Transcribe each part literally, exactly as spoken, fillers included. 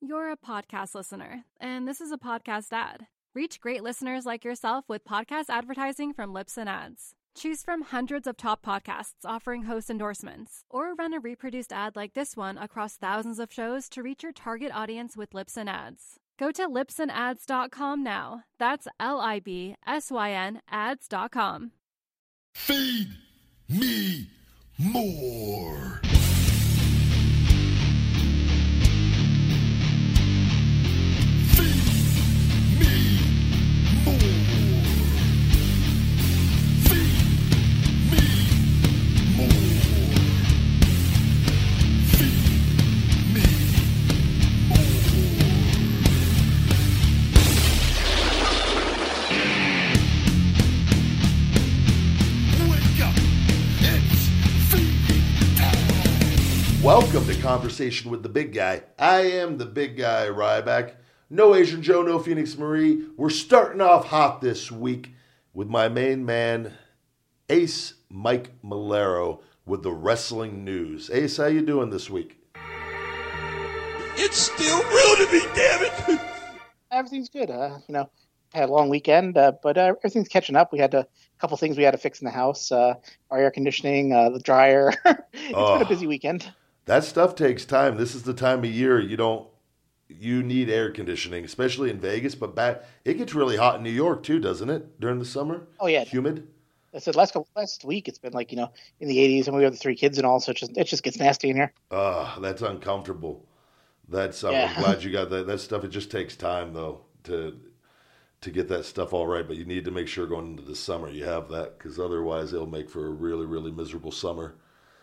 You're a podcast listener, and this is a podcast ad. Reach great listeners like yourself with podcast advertising from Libsyn Ads. Choose from hundreds of top podcasts offering host endorsements, or run a reproduced ad like this one across thousands of shows to reach your target audience with Libsyn Ads. Go to libsyn ads dot com now. That's L I B S Y N ads dot com. Feed me more. Welcome to Conversation with the Big Guy. I am the Big Guy Ryback. No Asian Joe, no Phoenix Marie. We're starting off hot this week with my main man, Ace Mike Malero, with the wrestling news. Ace, how you doing this week? It's still real to me, damn it! Everything's good. Uh, you know, had a long weekend, uh, but uh, everything's catching up. We had to, a couple things we had to fix in the house. Uh, our air conditioning, uh, the dryer. It's oh. been a busy weekend. That stuff takes time. This is the time of year you don't, you need air conditioning, especially in Vegas. But back, it gets really hot in New York too, doesn't it? During the summer. Oh yeah, humid. I said last couple, last week it's been like you know in the eighties, and we have the three kids and all, so it just it just gets nasty in here. Ah, uh, that's uncomfortable. That's I'm yeah. glad you got that. That stuff. It just takes time though to to get that stuff all right. But you need to make sure going into the summer you have that, because otherwise it'll make for a really really miserable summer.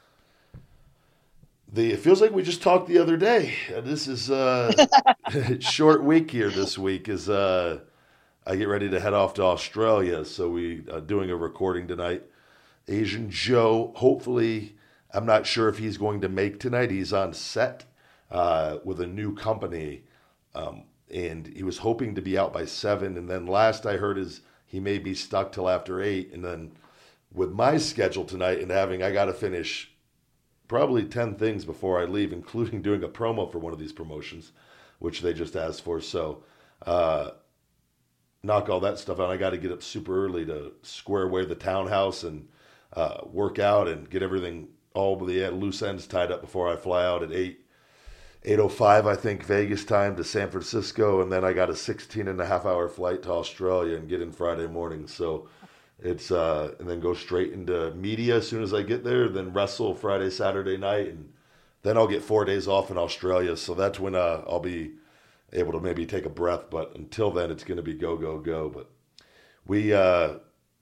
The, it feels like we just talked the other day. This is uh, a short week here this week as uh, I get ready to head off to Australia. So we are doing a recording tonight. Asian Joe, hopefully, I'm not sure if he's going to make tonight. He's on set uh, with a new company. Um, and he was hoping to be out by seven. And then last I heard is he may be stuck till after eight. And then with my schedule tonight and having, I got to finish probably ten things before I leave, including doing a promo for one of these promotions, which they just asked for. So uh, knock all that stuff out. I got to get up super early to square away the townhouse and uh, work out and get everything, all the loose ends tied up before I fly out at eight, eight oh five, I think, Vegas time to San Francisco. And then I got a sixteen and a half hour flight to Australia and get in Friday morning. So It's uh, and then go straight into media as soon as I get there, then wrestle Friday, Saturday night, and then I'll get four days off in Australia. So that's when uh, I'll be able to maybe take a breath. But until then, it's going to be go, go, go. But we uh,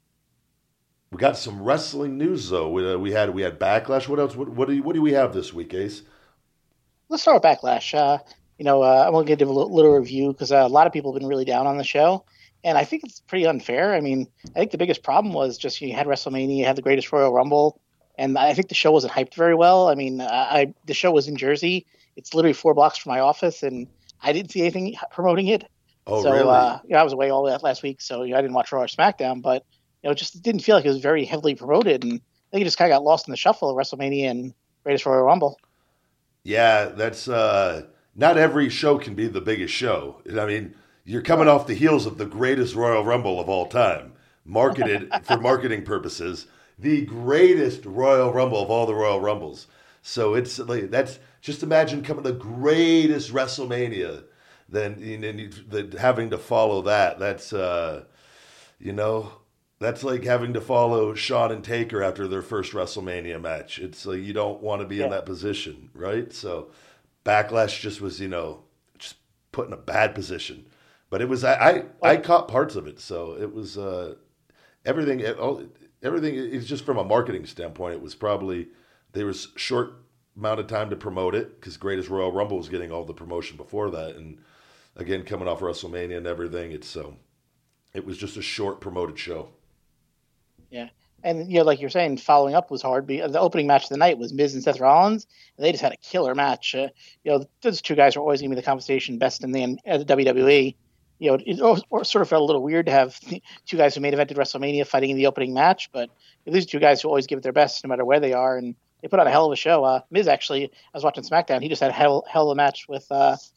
we got some wrestling news though. We, uh, we had we had Backlash. What else? What, what do you, what do we have this week, Ace? Let's start with Backlash. Uh, you know, uh, I'm going to give a little, little review because uh, a lot of people have been really down on the show. And I think it's pretty unfair. I mean, I think the biggest problem was just you had WrestleMania, you had the Greatest Royal Rumble, and I think the show wasn't hyped very well. I mean, I the show was in Jersey. It's literally four blocks from my office, and I didn't see anything promoting it. Oh, so, really? Uh, you know, I was away all that last week, so you know, I didn't watch Raw or SmackDown, but you know, it just didn't feel like it was very heavily promoted, and I think it just kind of got lost in the shuffle of WrestleMania and Greatest Royal Rumble. Yeah, that's uh, not every show can be the biggest show. I mean, you're coming off the heels of the greatest Royal Rumble of all time, marketed for marketing purposes, the greatest Royal Rumble of all the Royal Rumbles. So it's like, that's just imagine coming the greatest WrestleMania, then and you, the, having to follow that. That's uh, you know, that's like having to follow Shawn and Taker after their first WrestleMania match. It's like you don't want to be yeah. in that position, right? So Backlash just was, you know, just put in a bad position. But it was I, I, I caught parts of it, so it was uh, everything. Everything is just from a marketing standpoint. It was probably there was short amount of time to promote it because Greatest Royal Rumble was getting all the promotion before that, and again coming off WrestleMania and everything. It's so it was just a short promoted show. Yeah, and you know, like you're saying, following up was hard. The opening match of the night was Miz and Seth Rollins, and they just had a killer match. Uh, you know, those two guys are always going to be the conversation best in the, uh, the W W E. You know, it, it sort of felt a little weird to have two guys who main evented WrestleMania fighting in the opening match, but these are two guys who always give it their best no matter where they are, and they put on a hell of a show. Uh, Miz actually, I was watching SmackDown, he just had a hell, hell of a match with uh,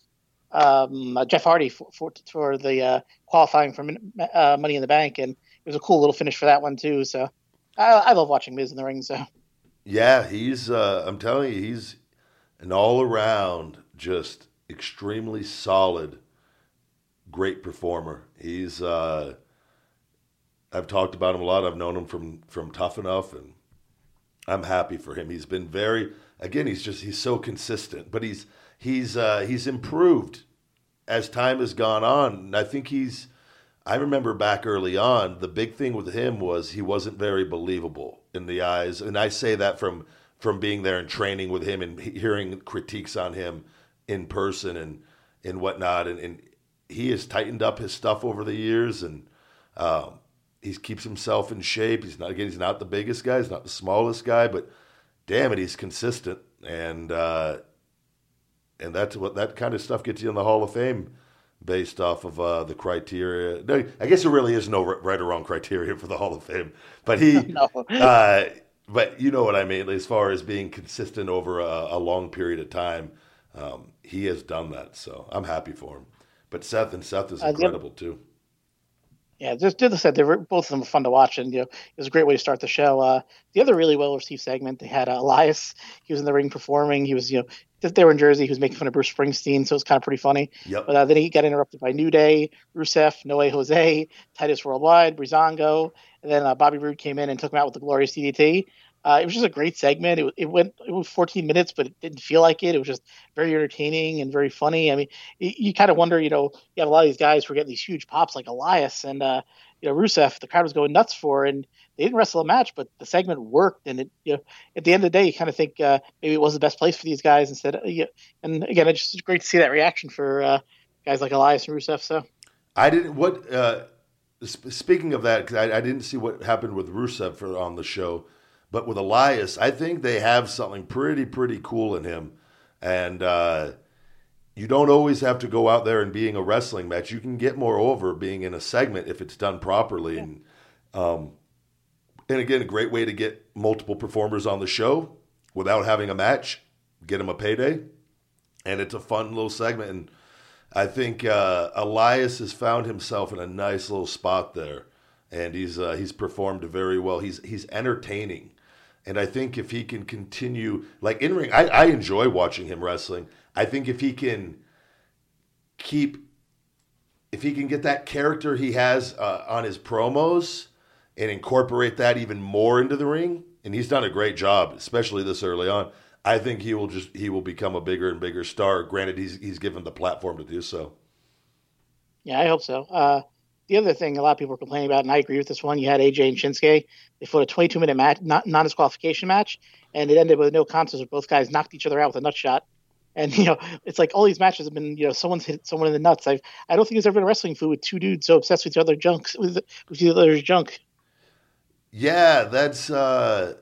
um, uh, Jeff Hardy for for, for the uh, qualifying for uh, Money in the Bank, and it was a cool little finish for that one too. So I, I love watching Miz in the ring. So yeah, he's uh, I'm telling you, he's an all around just extremely solid, great performer. He's uh, I've talked about him a lot. I've known him from from Tough Enough, and I'm happy for him. He's been very again. He's just he's so consistent, but he's he's uh, he's improved as time has gone on. And I think he's. I remember back early on, the big thing with him was he wasn't very believable in the eyes, and I say that from from being there and training with him and hearing critiques on him in person and and whatnot. And, and he has tightened up his stuff over the years, and um, he keeps himself in shape. He's not again. He's not the biggest guy. He's not the smallest guy, but damn it, he's consistent. And uh, and that's what that kind of stuff gets you in the Hall of Fame, based off of uh, the criteria. No, I guess there really is no right or wrong criteria for the Hall of Fame, but he. no. uh, but you know what I mean. As far as being consistent over a, a long period of time, um, he has done that. So I'm happy for him. But Seth and Seth is incredible uh, too. Yeah, just did the said they were both of them were fun to watch, and you know it was a great way to start the show. Uh, the other really well received segment, they had uh, Elias. He was in the ring performing. He was you know just there in Jersey. He was making fun of Bruce Springsteen, so it was kind of pretty funny. Yep. But uh, then he got interrupted by New Day, Rusev, Noe Jose, Titus Worldwide, Breezango, and then uh, Bobby Roode came in and took him out with the Glorious D D T. Uh, it was just a great segment. It, it went it was fourteen minutes, but it didn't feel like it. It was just very entertaining and very funny. I mean, you, you kind of wonder, you know, you have a lot of these guys who are getting these huge pops like Elias and uh, you know Rusev. The crowd was going nuts for, and they didn't wrestle a match, but the segment worked. And it, you know, at the end of the day, you kind of think uh, maybe it was the best place for these guys instead. Of, you know, and again, it's just great to see that reaction for uh, guys like Elias and Rusev. So I didn't what. Uh, speaking of that, because I, I didn't see what happened with Rusev for on the show. But with Elias, I think they have something pretty, pretty cool in him. And uh, you don't always have to go out there and being a wrestling match. You can get more over being in a segment if it's done properly. Yeah. And um, and again, a great way to get multiple performers on the show without having a match, get them a payday. And it's a fun little segment. And I think uh, Elias has found himself in a nice little spot there. And he's uh, he's performed very well. He's he's entertaining. And I think if he can continue, like in ring, I, I enjoy watching him wrestling. I think if he can keep, if he can get that character he has uh, on his promos and incorporate that even more into the ring, and he's done a great job, especially this early on. I think he will just he will become a bigger and bigger star. Granted, he's he's given the platform to do so. Yeah, I hope so. Uh, The other thing a lot of people are complaining about, and I agree with this one, you had A J and Shinsuke. They fought a twenty-two minute match, not non-disqualification match, and it ended with no contest where both guys knocked each other out with a nut shot. And, you know, it's like all these matches have been, you know, someone's hit someone in the nuts. I've, I don't think there's ever been a wrestling feud with two dudes so obsessed with each other junks, with, with each other's junk. Yeah, that's, uh,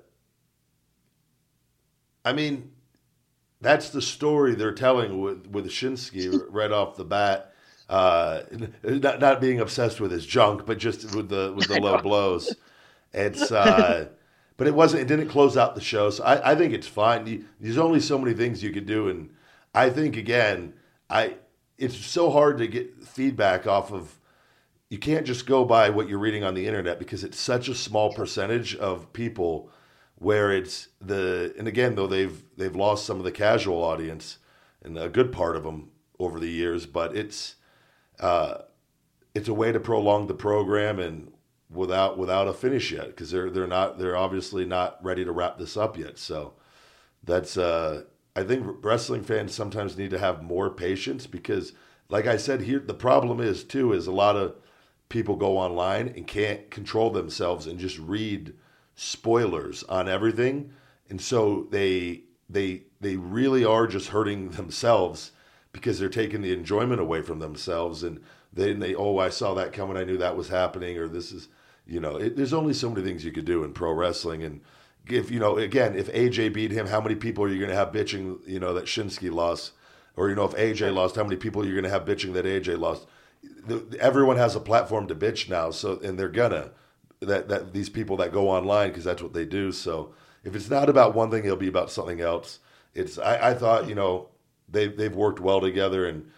I mean, that's the story they're telling with, with Shinsuke right off the bat. Uh, not, not being obsessed with his junk, but just with the with the low blows. It's uh, but it wasn't. It didn't close out the show, so I, I think it's fine. You, there's only so many things you could do, and I think again, I it's so hard to get feedback off of. You can't just go by what you're reading on the internet because it's such a small percentage of people where it's the. And again, though they've they've lost some of the casual audience and a good part of them over the years, but it's. Uh, it's a way to prolong the program and without without a finish yet because they're they're not they're obviously not ready to wrap this up yet. So that's uh, I think wrestling fans sometimes need to have more patience because, like I said here, the problem is too is a lot of people go online and can't control themselves and just read spoilers on everything, and so they they they really are just hurting themselves. Because they're taking the enjoyment away from themselves, and then they, oh, I saw that coming, I knew that was happening, or this is, you know, it, there's only so many things you could do in pro wrestling, and if, you know, again, if A J beat him, how many people are you going to have bitching, you know, that Shinsuke lost, or, you know, if A J lost, how many people are you going to have bitching that A J lost? The, everyone has a platform to bitch now, so, and they're gonna, that, that these people that go online, because that's what they do, so if it's not about one thing, it'll be about something else. It's, I, I thought, you know, They've they've worked well together, and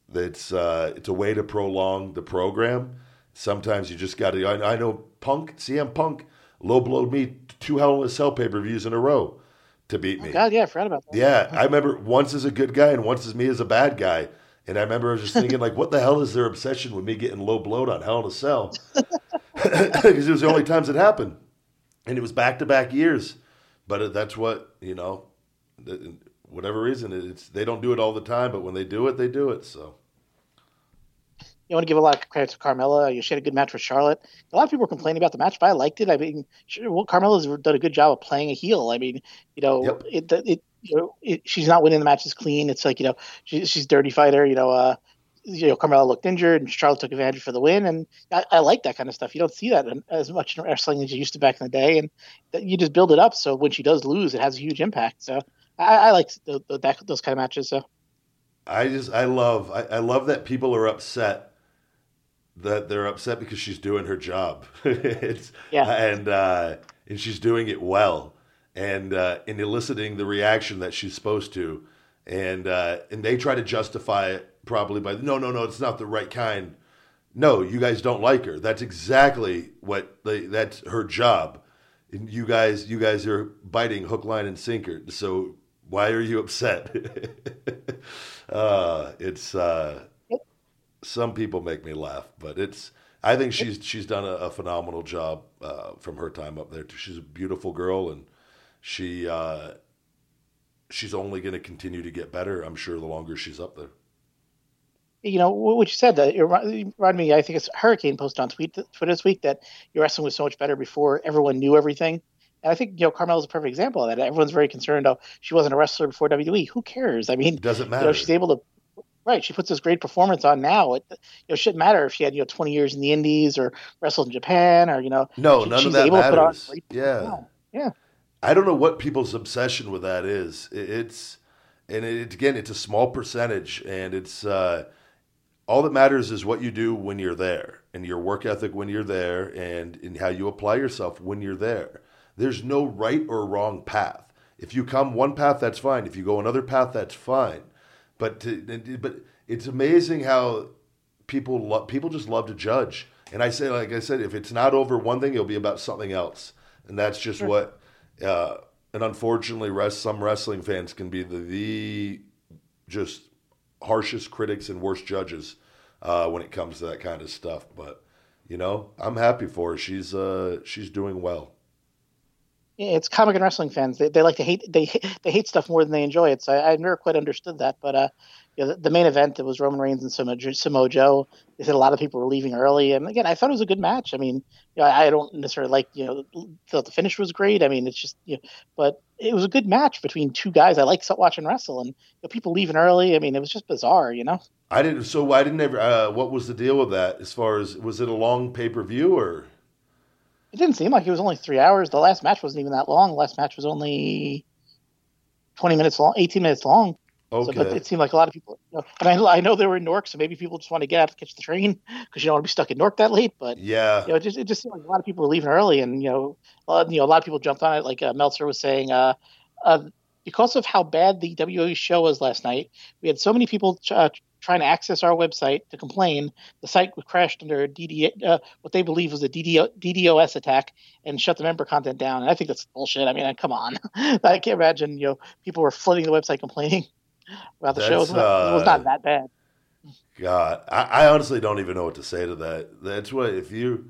It's uh, it's a way to prolong the program. Sometimes you just got to. I, I know Punk, C M Punk, low blowed me two Hell in a Cell pay per views in a row to beat me. Oh God, yeah, I forgot about that. Yeah, I remember once as a good guy and once as me as a bad guy. And I remember I was just thinking, like, what the hell is their obsession with me getting low blowed on Hell in a Cell? Because it was the only times it happened, and it was back to back years. But that's what you know. Whatever reason, it's they don't do it all the time, but when they do it, they do it. So. You want to give a lot of credit to Carmella. She had a good match with Charlotte. A lot of people were complaining about the match, but I liked it. I mean, she, well, Carmella's done a good job of playing a heel. I mean, you know, yep. it, it, you know, it, she's not winning the matches clean. It's like, you know, she, she's a dirty fighter. You know, uh, you know, Carmella looked injured, and Charlotte took advantage for the win. And I, I like that kind of stuff. You don't see that in, as much in wrestling as you used to back in the day. And that you just build it up so when she does lose, it has a huge impact. So I, I like the, the, that, those kind of matches. So I just I love I, I love that people are upset. That they're upset because she's doing her job. it's, yeah. And uh, and she's doing it well, and uh, and eliciting the reaction that she's supposed to, and uh, and they try to justify it probably by no no no it's not the right kind. No, you guys don't like her. That's exactly what they, that's her job. And you guys you guys are biting hook, line, and sinker. So why are you upset? uh, it's. Uh, Some people make me laugh, but it's. I think she's she's done a, a phenomenal job uh, from her time up there. She's a beautiful girl, and she uh, she's only going to continue to get better. I'm sure the longer she's up there. You know what you said. That it reminded me. I think it's Hurricane posted on tweet, Twitter this week that your wrestling was so much better before everyone knew everything. And I think you know Carmella's a perfect example of that. Everyone's very concerned. Oh, she wasn't a wrestler before W W E. Who cares? I mean, it doesn't matter. You know, she's able to. Right, she puts this great performance on now. It you know shouldn't matter if she had you know twenty years in the Indies or wrestled in Japan or you know. No, she, none she's of that able matters. To put on yeah, now. yeah. I don't know what people's obsession with that is. It's and it, again, it's a small percentage, and it's uh, all that matters is what you do when you're there, and your work ethic when you're there, and and how you apply yourself when you're there. There's no right or wrong path. If you come one path, that's fine. If you go another path, that's fine. But to, but it's amazing how people lo- people just love to judge. And I say, like I said, if it's not over one thing, it'll be about something else. And that's just sure. what. Uh, and unfortunately, rest, some wrestling fans can be the, the just harshest critics and worst judges uh, when it comes to that kind of stuff. But you know, I'm happy for her. She's uh, she's doing well. Yeah, it's comic and wrestling fans. They, they like to hate they they hate stuff more than they enjoy it. So I, I've never quite understood that. But uh, you know, the, the main event, it was Roman Reigns and Samoa, Samoa Joe. They said a lot of people were leaving early, and again, I thought it was a good match. I mean, you know, I, I don't necessarily like you know thought the finish was great. I mean, it's just you know, but it was a good match between two guys I like watching wrestle, and you know, people leaving early. I mean, it was just bizarre, you know. I didn't. So I didn't ever. Uh, what was the deal with that? As far as was it a long pay per view or? It didn't seem like it was only three hours. The last match wasn't even that long. The last match was only twenty minutes long, eighteen minutes long. Okay. So, but it seemed like a lot of people, you know, and I, I know they were in Newark, so maybe people just want to get out to catch the train because you don't want to be stuck in Newark that late. But yeah, you know, it just it just seemed like a lot of people were leaving early, and you know, uh, you know, a lot of people jumped on it. Like uh, Meltzer was saying, uh, uh, because of how bad the W W E show was last night, we had so many people uh, trying to access our website to complain. The site crashed under D D, uh, what they believe was a D DDoS attack, and shut the member content down. And I think that's bullshit. I mean, come on. I can't imagine, you know, people were flooding the website complaining about the that's, show. It was, not, it was not that bad. God, I, I honestly don't even know what to say to that. That's what, if you,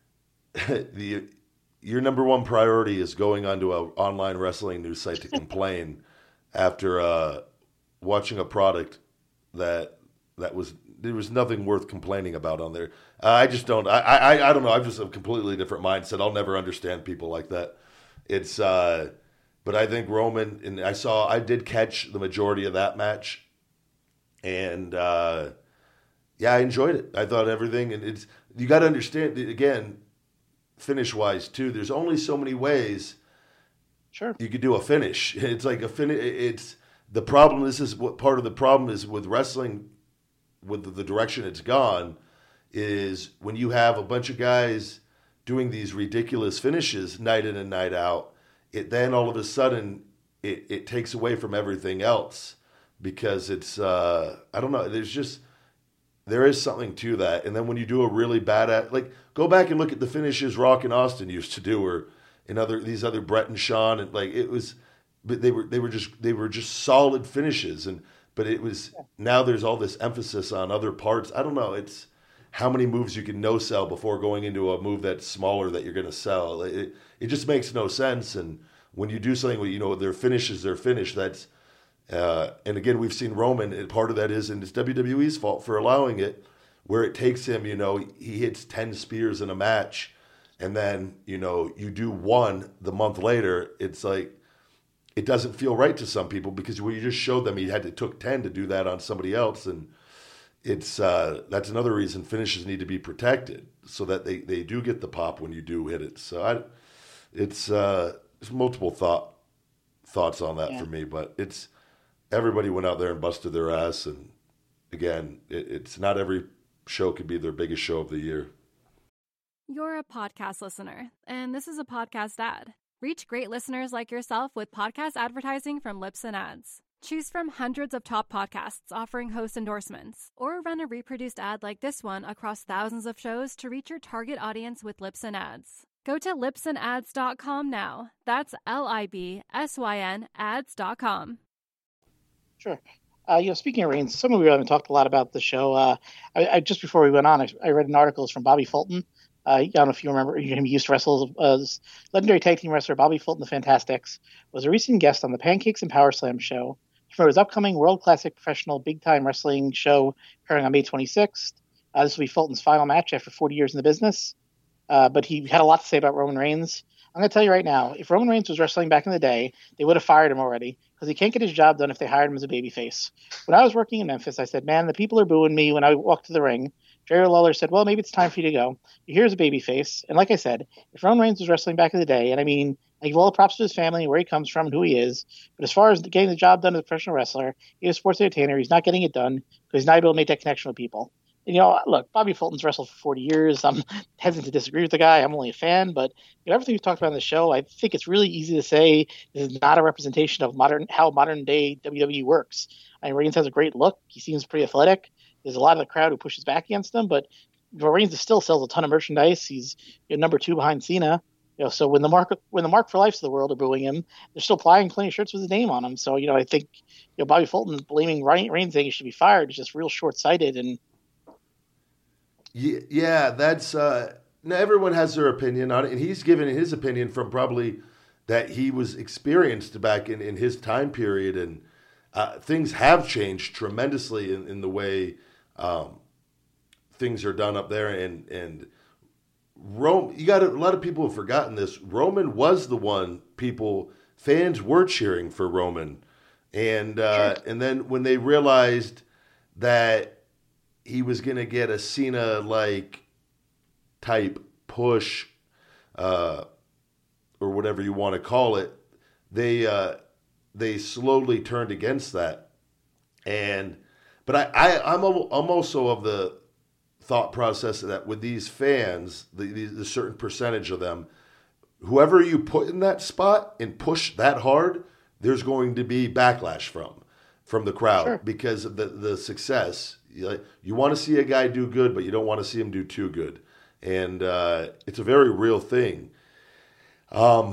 the, your number one priority is going onto an online wrestling news site to complain after uh, watching a product that that was there was nothing worth complaining about on there. Uh, I just don't. I, I I don't know. I'm just a completely different mindset. I'll never understand people like that. It's. Uh, but I think Roman and I saw. I did catch the majority of that match, and uh, yeah, I enjoyed it. I thought everything, and it's you got to understand again, finish wise too. There's only so many ways. Sure. You could do a finish. It's like a finish. It's. The problem, this is what part of the problem is with wrestling, with the direction it's gone, is when you have a bunch of guys doing these ridiculous finishes night in and night out, it then all of a sudden it, it takes away from everything else because it's, uh, I don't know, there's just, there is something to that. And then when you do a really bad at, like, go back and look at the finishes Rock and Austin used to do, or in other these other Brett and Sean, and like it was, but they were they were just they were just solid finishes. And but it was now there's all this emphasis on other parts. I don't know. It's how many moves you can no sell before going into a move that's smaller that you're going to sell. It it just makes no sense. And when you do something where you know their finish is their finish, that's Uh, and again, we've seen Roman, and part of that is, and it's W W E's fault for allowing it, where it takes him, you know, he hits ten spears in a match, and then, you know, you do one the month later, it's like, it doesn't feel right to some people because well, you just showed them he had to took ten to do that on somebody else, and it's uh, that's another reason finishes need to be protected so that they, they do get the pop when you do hit it. So I, it's uh, there's multiple thought thoughts on that yeah. for me, but it's. Everybody went out there and busted their ass, and again, it, it's not every show could be their biggest show of the year. You're a podcast listener, and this is a podcast ad. Reach great listeners like yourself with podcast advertising from Libsyn Ads. Choose from hundreds of top podcasts offering host endorsements, or run a reproduced ad like this one across thousands of shows to reach your target audience with Libsyn Ads. Go to libsyn ads dot com now. That's L I B S Y N ads dot com. Sure. Uh, you know, speaking of Reigns, some of you haven't talked a lot about the show. Uh, I, I, just before we went on, I, I read an article from Bobby Fulton. Uh, I don't know if you remember him. He used to wrestle as legendary tag team wrestler Bobby Fulton, the Fantastics, was a recent guest on the Pancakes and Power Slam show for his upcoming World Classic Professional Big Time Wrestling show airing on May twenty-sixth. Uh, this will be Fulton's final match after forty years in the business. Uh, but he had a lot to say about Roman Reigns. I'm going to tell you right now, if Roman Reigns was wrestling back in the day, they would have fired him already because he can't get his job done if they hired him as a babyface. When I was working in Memphis, I said, man, the people are booing me when I walked to the ring. Jerry Lawler said, well, maybe it's time for you to go. Here's a babyface. And like I said, if Roman Reigns was wrestling back in the day, and I mean, I give all the props to his family, where he comes from, and who he is, but as far as getting the job done as a professional wrestler, he's a sports entertainer. He's not getting it done because he's not able to make that connection with people. And, you know, look, Bobby Fulton's wrestled for forty years. I'm hesitant to disagree with the guy. I'm only a fan. But you know, everything we've talked about on the show, I think it's really easy to say this is not a representation of modern how modern-day W W E works. I mean, Reigns has a great look. He seems pretty athletic. There's a lot of the crowd who pushes back against him. But you know, Reigns still sells a ton of merchandise. He's you know, number two behind Cena. You know, so when the mark when the Mark for Lifes of the world are booing him, they're still flying plenty of shirts with his name on them. So, you know, I think you know Bobby Fulton blaming Reigns saying he should be fired is just real short-sighted. And yeah, that's uh, now everyone has their opinion on it, and he's given his opinion from probably that he was experienced back in, in his time period, and uh, things have changed tremendously in, in the way um, things are done up there. And and Rome, you got a lot of people have forgotten this. Roman was the one people fans were cheering for Roman, and uh, sure. and then when they realized that he was going to get a Cena-like type push, uh, or whatever you want to call it, they uh, they slowly turned against that. And but I, I I'm I'm also of the thought process that with these fans, the, the, the certain percentage of them, whoever you put in that spot and push that hard, there's going to be backlash from from the crowd sure. because of the the success. You, you want to see a guy do good, but you don't want to see him do too good. And uh, it's a very real thing. Um,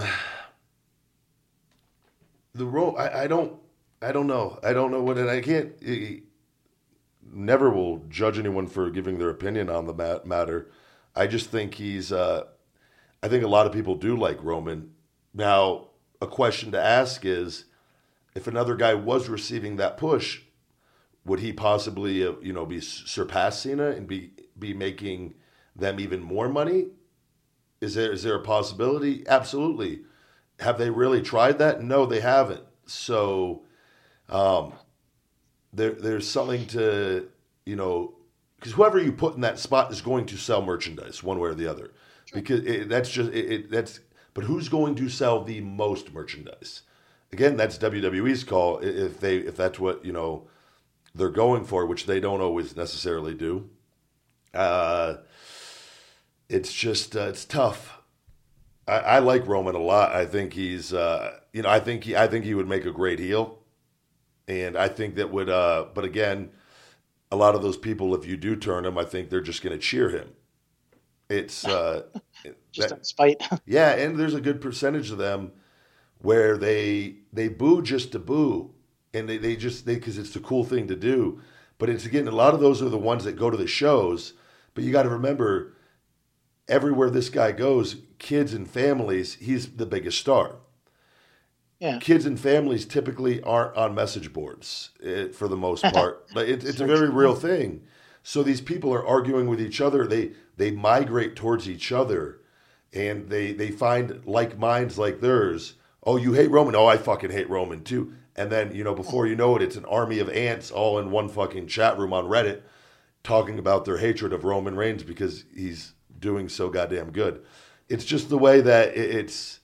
the role, I, I don't, I don't know. I don't know what, and I can't, I, never will judge anyone for giving their opinion on the matter. I just think he's, uh, I think a lot of people do like Roman. Now, a question to ask is, if another guy was receiving that push, would he possibly, uh, you know, be surpass Cena and be be making them even more money? Is there is there a possibility? Absolutely. Have they really tried that? No, they haven't. So, um, there there's something to, you know, because whoever you put in that spot is going to sell merchandise one way or the other. Sure. Because it, that's just it, it. That's but who's going to sell the most merchandise? Again, that's W W E's call. If they if that's what you know. They're going for, which they don't always necessarily do. Uh, it's just, uh, it's tough. I, I like Roman a lot. I think he's, uh, you know, I think he, I think he would make a great heel. And I think that would, uh, but again, a lot of those people, if you do turn him, I think they're just going to cheer him. It's uh, just that, out of spite. yeah, and there's a good percentage of them where they they boo just to boo, and they, they just they because it's the cool thing to do. But it's again, a lot of those are the ones that go to the shows. But you got to remember, everywhere this guy goes, kids and families, he's the biggest star. Yeah. Kids and families typically aren't on message boards eh, for the most part. Like it, it's a very real thing. So these people are arguing with each other. They they migrate towards each other, and they they find like minds like theirs. Oh, you hate Roman? Oh, I fucking hate Roman too. And then, you know, before you know it, it's an army of ants all in one fucking chat room on Reddit talking about their hatred of Roman Reigns because he's doing so goddamn good. It's just the way that it, it's.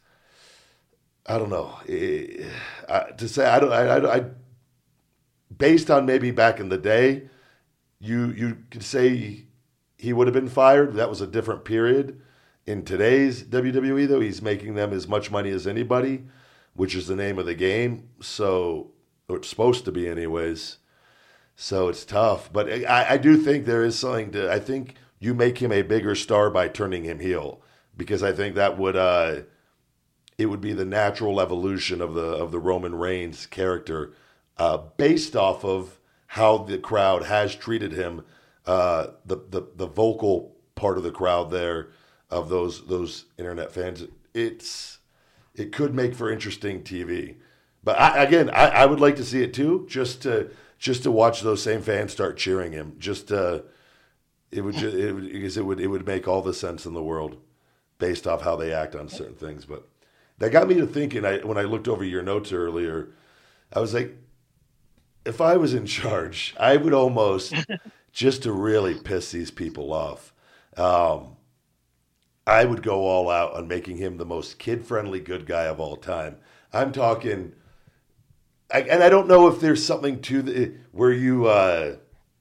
I don't know. It, I, to say I don't. I, I, I. Based on maybe back in the day, you you could say he would have been fired. That was a different period. In today's W W E, though, he's making them as much money as anybody, which is the name of the game. So, or it's supposed to be, anyways. So it's tough, but I, I do think there is something to. I think you make him a bigger star by turning him heel, because I think that would. Uh, It would be the natural evolution of the of the Roman Reigns character, uh, based off of how the crowd has treated him. Uh, the, the the vocal part of the crowd there, of those those internet fans, it's it could make for interesting T V. But I, again, I, I would like to see it too, just to just to watch those same fans start cheering him. Just uh, it would just, it would because it would it would make all the sense in the world, based off how they act on certain things, but. That got me to thinking, I, when I looked over your notes earlier, I was like, if I was in charge, I would almost, just to really piss these people off, um, I would go all out on making him the most kid-friendly good guy of all time. I'm talking, I, and I don't know if there's something to the, where you uh,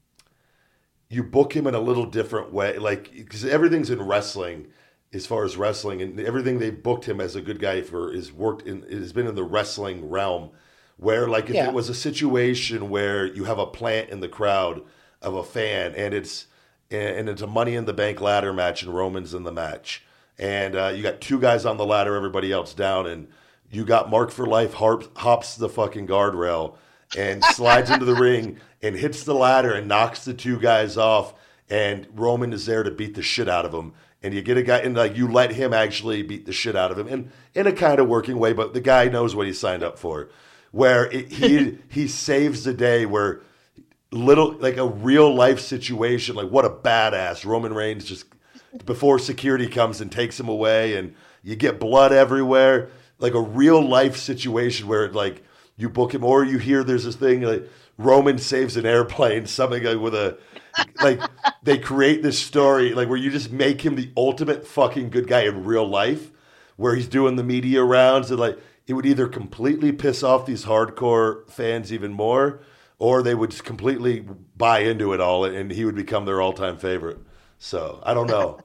you book him in a little different way, like, because everything's in wrestling. As far as wrestling, and everything they've booked him as a good guy for is worked in, it has been in the wrestling realm, where like if yeah. it was a situation where you have a plant in the crowd of a fan, and it's and it's a Money in the Bank ladder match, and Roman's in the match, and uh, you got two guys on the ladder, everybody else down, and you got Mark for Life harp, hops the fucking guardrail and slides into the ring and hits the ladder and knocks the two guys off, and Roman is there to beat the shit out of him. And you get a guy, and like you let him actually beat the shit out of him, in in a kind of working way. But the guy knows what he signed up for. Where it, he he saves the day, where little like a real life situation, like what a badass Roman Reigns just before security comes and takes him away, and you get blood everywhere, like a real life situation where like you book him, or you hear there's this thing like Roman saves an airplane, something like with a. Like they create this story like where you just make him the ultimate fucking good guy in real life, where he's doing the media rounds, and like it would either completely piss off these hardcore fans even more, or they would just completely buy into it all, and he would become their all-time favorite. So I don't know.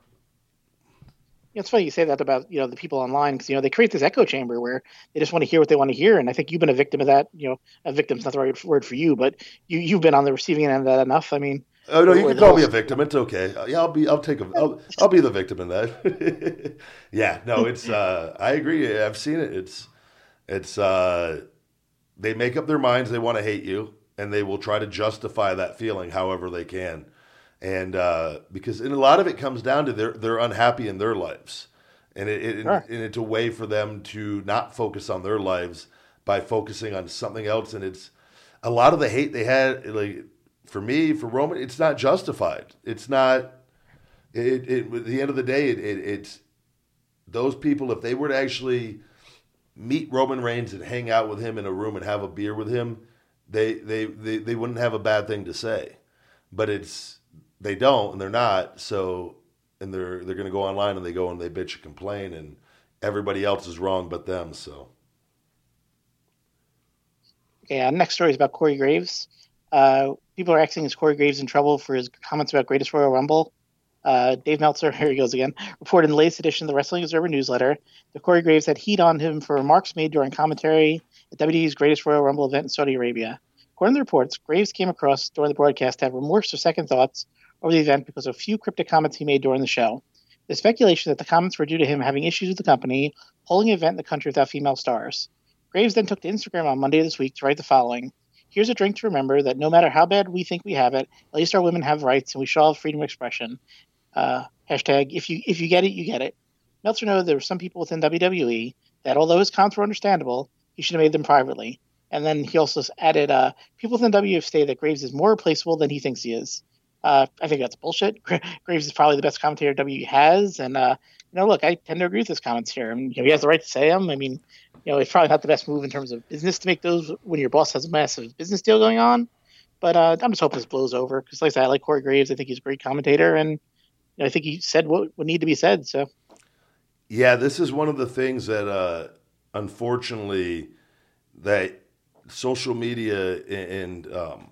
It's funny you say that about, you know, the people online, because, you know, they create this echo chamber where they just want to hear what they want to hear. And I think you've been a victim of that. You know, a victim's not the right word for you, but you, you've been on the receiving end of that enough. I mean, oh no, you can call me a victim. It's okay. Yeah, I'll be, I'll take a, I'll, I'll be the victim in that. Yeah, no, it's, uh, I agree. I've seen it. It's, it's, uh, they make up their minds. They want to hate you, and they will try to justify that feeling however they can. And uh, because and a lot of it comes down to they're they're unhappy in their lives, and it, it sure. and it's a way for them to not focus on their lives by focusing on something else. And it's a lot of the hate they had, like for me, for Roman, it's not justified. It's not. It, it at the end of the day, it, it it's those people. If they were to actually meet Roman Reigns and hang out with him in a room and have a beer with him, they they they, they wouldn't have a bad thing to say. But it's. They don't, and they're not. So, and they're they're going to go online and they go and they bitch and complain, and everybody else is wrong but them. So, okay. Uh, next story is about Corey Graves. Uh, people are asking, is Corey Graves in trouble for his comments about Greatest Royal Rumble? Uh, Dave Meltzer, here he goes again, reported in the latest edition of the Wrestling Observer newsletter that Corey Graves had heat on him for remarks made during commentary at W W E's Greatest Royal Rumble event in Saudi Arabia. According to the reports, Graves came across during the broadcast to have remorse or second thoughts over the event because of a few cryptic comments he made during the show. The speculation that the comments were due to him having issues with the company holding an event in the country without female stars. Graves then took to Instagram on Monday of this week to write the following. Here's a drink to remember that no matter how bad we think we have it, at least our women have rights and we should all have freedom of expression. Uh, hashtag, if you if you get it, you get it. Meltzer noted there were some people within W W E that, although his comments were understandable, he should have made them privately. And then he also added, uh, people within W W E have stated that Graves is more replaceable than he thinks he is. Uh, I think that's bullshit. Graves is probably the best commentator W W E has. And, uh, you know, look, I tend to agree with his comments here. I mean, you know, he has the right to say them. I mean, you know, it's probably not the best move in terms of business to make those when your boss has a massive business deal going on. But uh, I'm just hoping this blows over because, like I said, I like Corey Graves. I think he's a great commentator. And you know, I think he said what would need to be said. So, yeah, this is one of the things that, uh, unfortunately, that social media and um,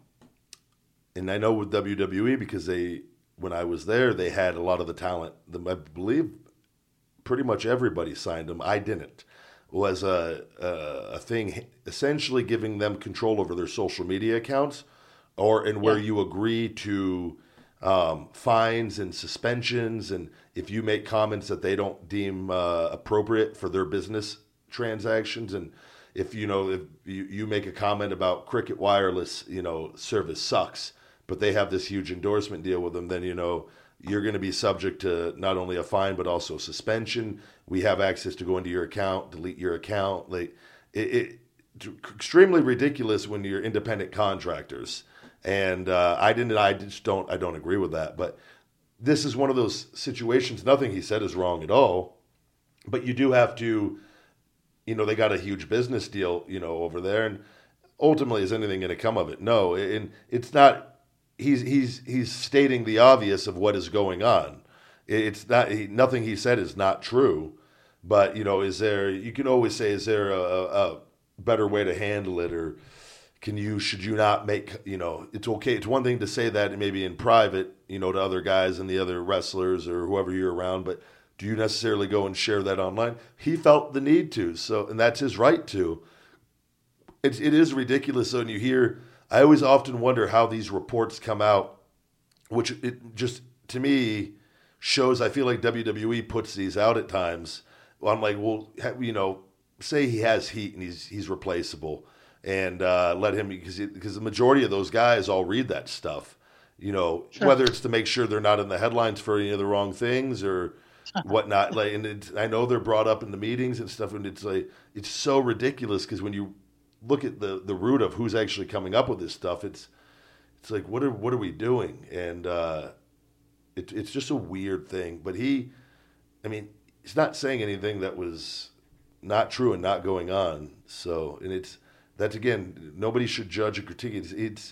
and I know with W W E because they when I was there they had a lot of the talent. I believe pretty much everybody signed them. I didn't. Was a, a a thing essentially giving them control over their social media accounts, or and where yeah. you agree to um, fines and suspensions, and if you make comments that they don't deem uh, appropriate for their business transactions, and if you know if you, you make a comment about Cricket Wireless, you know service sucks, but they have this huge endorsement deal with them, then you know you're going to be subject to not only a fine but also suspension. We have access to go into your account, delete your account. Like it, it extremely ridiculous when you're independent contractors. And uh, I didn't. I just don't. I don't agree with that. But this is one of those situations. Nothing he said is wrong at all. But you do have to. You know, they got a huge business deal. You know, over there, and ultimately, is anything going to come of it? No, and it's not. He's he's he's stating the obvious of what is going on. It's not he, nothing he said is not true, but you know, is there? You can always say, is there a, a better way to handle it, or can you? Should you not make? You know, it's okay. It's one thing to say that maybe in private, you know, to other guys and the other wrestlers or whoever you're around, but do you necessarily go and share that online? He felt the need to, so and that's his right to. It it is ridiculous when you hear. I always often wonder how these reports come out, which it just, to me, shows I feel like W W E puts these out at times. Well, I'm like, well, you know, say he has heat and he's he's replaceable, and uh, let him, because because the majority of those guys all read that stuff, you know, sure. Whether it's to make sure they're not in the headlines for any of the wrong things or whatnot. Like, and it's, I know they're brought up in the meetings and stuff, and it's like it's so ridiculous because when you look at the, the root of who's actually coming up with this stuff, it's it's like what are what are we doing? And uh, it, it's just a weird thing. But he, I mean, he's not saying anything that was not true and not going on. So, and it's that's again, nobody should judge or critique. It's, it's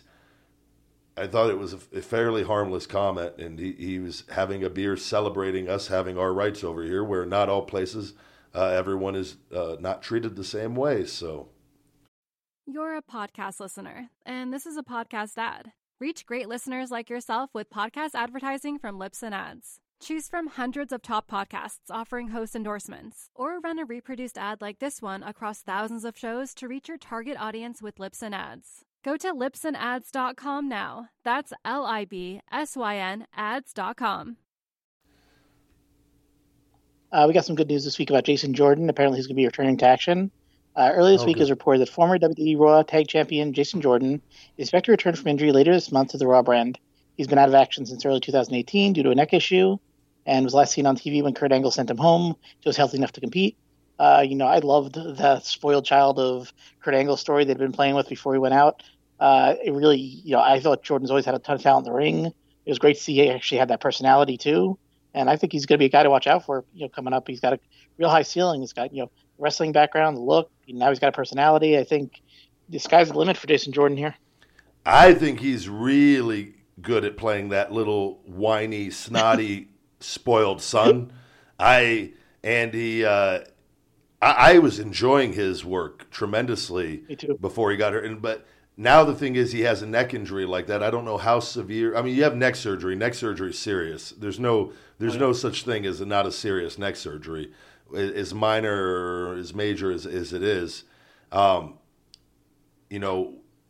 I thought it was a, a fairly harmless comment, and he, he was having a beer celebrating us having our rights over here, where not all places uh, everyone is uh, not treated the same way. So. You're a podcast listener, and this is a podcast ad. Reach great listeners like yourself with podcast advertising from Libsyn Ads. Choose from hundreds of top podcasts offering host endorsements, or run a reproduced ad like this one across thousands of shows to reach your target audience with Libsyn Ads. Go to libsyn ads dot com now. That's L I B S Y N ads dot com. Uh, we got some good news this week about Jason Jordan. Apparently he's going to be returning to action. Uh, earlier this oh, week, it was reported that former W W E Raw Tag Champion Jason Jordan is expected to return from injury later this month to the Raw brand. He's been out of action since early two thousand eighteen due to a neck issue, and was last seen on T V when Kurt Angle sent him home. He was healthy enough to compete. Uh, you know, I loved the spoiled child of Kurt Angle story they'd been playing with before he went out. Uh, it really, you know, I thought Jordan's always had a ton of talent in the ring. It was great to see he actually had that personality too, and I think he's going to be a guy to watch out for. You know, coming up, he's got a real high ceiling. He's got, you know, wrestling background, the look. Now he's got a personality. I think the sky's the limit for Jason Jordan here. I think he's really good at playing that little whiny, snotty, spoiled son. I and he, uh, I, I was enjoying his work tremendously Me too. Before he got hurt. And but now the thing is, he has a neck injury like that. I don't know how severe. I mean, you have neck surgery. Neck surgery is serious. There's no, there's oh, yeah. no such thing as a, not a serious neck surgery. As minor or as major as, as it is, um, you know,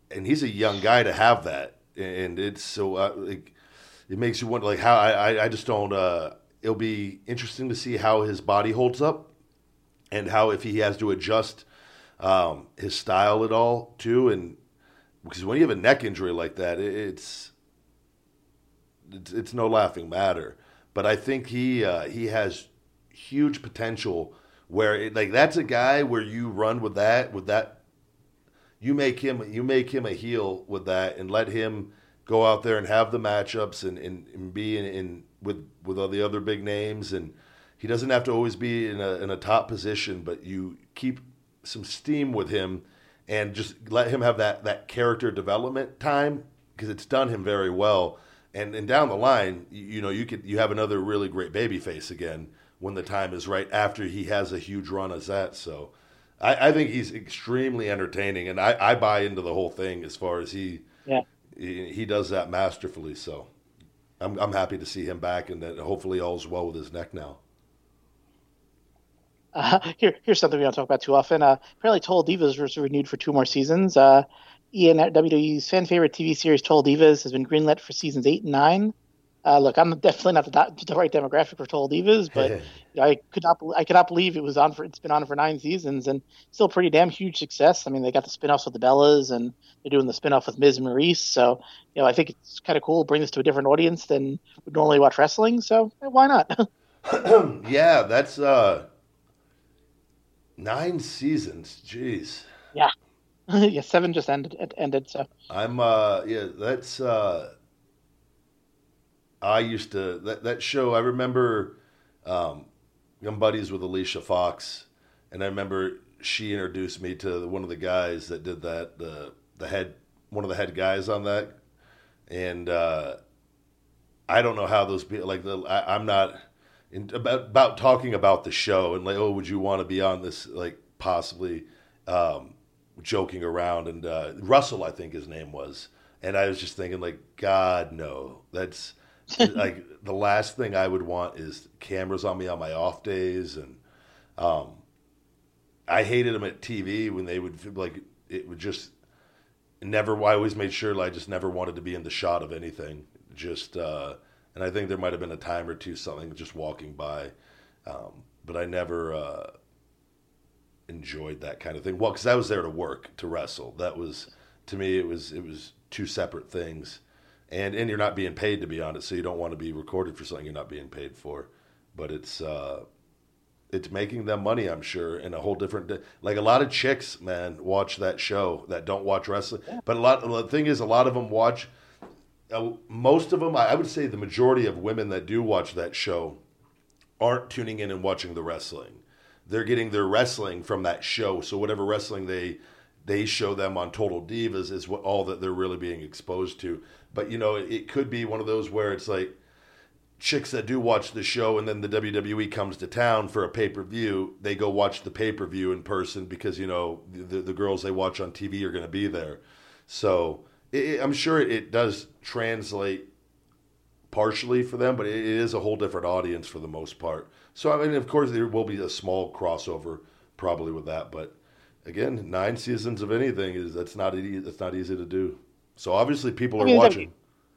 and he's a young guy to have that, and it's so uh, like, it makes you wonder like how I I just don't. Uh, it'll be interesting to see how his body holds up, and how if he has to adjust um, his style at all too, and because when you have a neck injury like that, it, it's, it's it's no laughing matter. But I think he uh, he has huge potential where it, like that's a guy where you run with that with that. You make him you make him a heel with that and let him go out there and have the matchups and, and, and be in, in with with all the other big names, and he doesn't have to always be in a in a top position, but you keep some steam with him and just let him have that, that character development time because it's done him very well. And and down the line, you, you know, you could you have another really great babyface again when the time is right after he has a huge run as that. So I, I think he's extremely entertaining, and I, I buy into the whole thing as far as he, yeah. he he does that masterfully. So I'm I'm happy to see him back, and that hopefully all's well with his neck now. Uh, here, here's something we don't talk about too often. Uh, apparently, Total Divas was renewed for two more seasons. Uh, Ian, W W E's fan favorite T V series Total Divas has been greenlit for seasons eight and nine. Uh, look, I'm definitely not the, the right demographic for Total Divas, but you know, I could not I could not believe it was on for it's been on for nine seasons and still pretty damn huge success. I mean, they got the spinoffs with the Bellas, and they're doing the spinoff with Miz and Maurice. So, you know, I think it's kind of cool. Bring this to a different audience than would normally watch wrestling. So, why not? Yeah, that's uh, nine seasons. Jeez. Yeah, yeah, seven just ended. Ended. So I'm uh, yeah, that's. Uh... I used to that, that show. I remember um, I'm buddies with Alicia Fox, and I remember she introduced me to one of the guys that did that. The the head one of the head guys on that, and uh, I don't know how those people like. The, I, I'm not in, about about talking about the show and like, oh, would you want to be on this? Like possibly um, joking around, and uh, Russell, I think his name was, and I was just thinking like, God, no, that's. Like the last thing I would want is cameras on me on my off days, and um, I hated them at T V when they would like it would just never. I always made sure I just never wanted to be in the shot of anything. Just uh, and I think there might have been a time or two something just walking by, um, but I never uh, enjoyed that kind of thing. Well, because I was there to work to wrestle. That was to me it was it was two separate things. And and you're not being paid to be on it, so you don't want to be recorded for something you're not being paid for. But it's uh, it's making them money, I'm sure, in a whole different. Di- like a lot of chicks, man, watch that show that don't watch wrestling. Yeah. But a lot. The thing is, a lot of them watch. Uh, most of them, I, I would say, the majority of women that do watch that show aren't tuning in and watching the wrestling. They're getting their wrestling from that show. So whatever wrestling they they show them on Total Divas is what all that they're really being exposed to. But, you know, it, it could be one of those where it's like chicks that do watch the show and then the W W E comes to town for a pay-per-view, they go watch the pay-per-view in person because, you know, the, the girls they watch on T V are going to be there. So it, I'm sure it does translate partially for them, but it is a whole different audience for the most part. So, I mean, of course, there will be a small crossover probably with that. But, again, nine seasons of anything, is that's not, that's not easy to do. So obviously people are I mean, watching.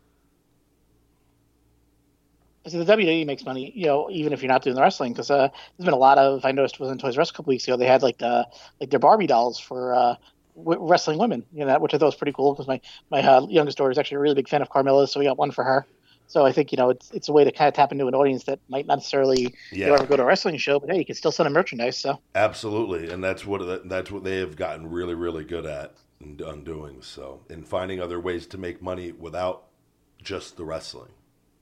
So the W W E makes money, you know, even if you're not doing the wrestling, because uh, there's been a lot of. I noticed was in Toys R Us a couple weeks ago. They had like the like their Barbie dolls for uh, w- wrestling women, you know, which I thought was pretty cool because my my uh, youngest daughter is actually a really big fan of Carmella, so we got one for her. So I think you know it's it's a way to kind of tap into an audience that might not necessarily yeah. you know, ever go to a wrestling show, but hey, you can still sell them merchandise. So absolutely, and that's what that's what they have gotten really really good at. Undoing so and finding other ways to make money without just the wrestling.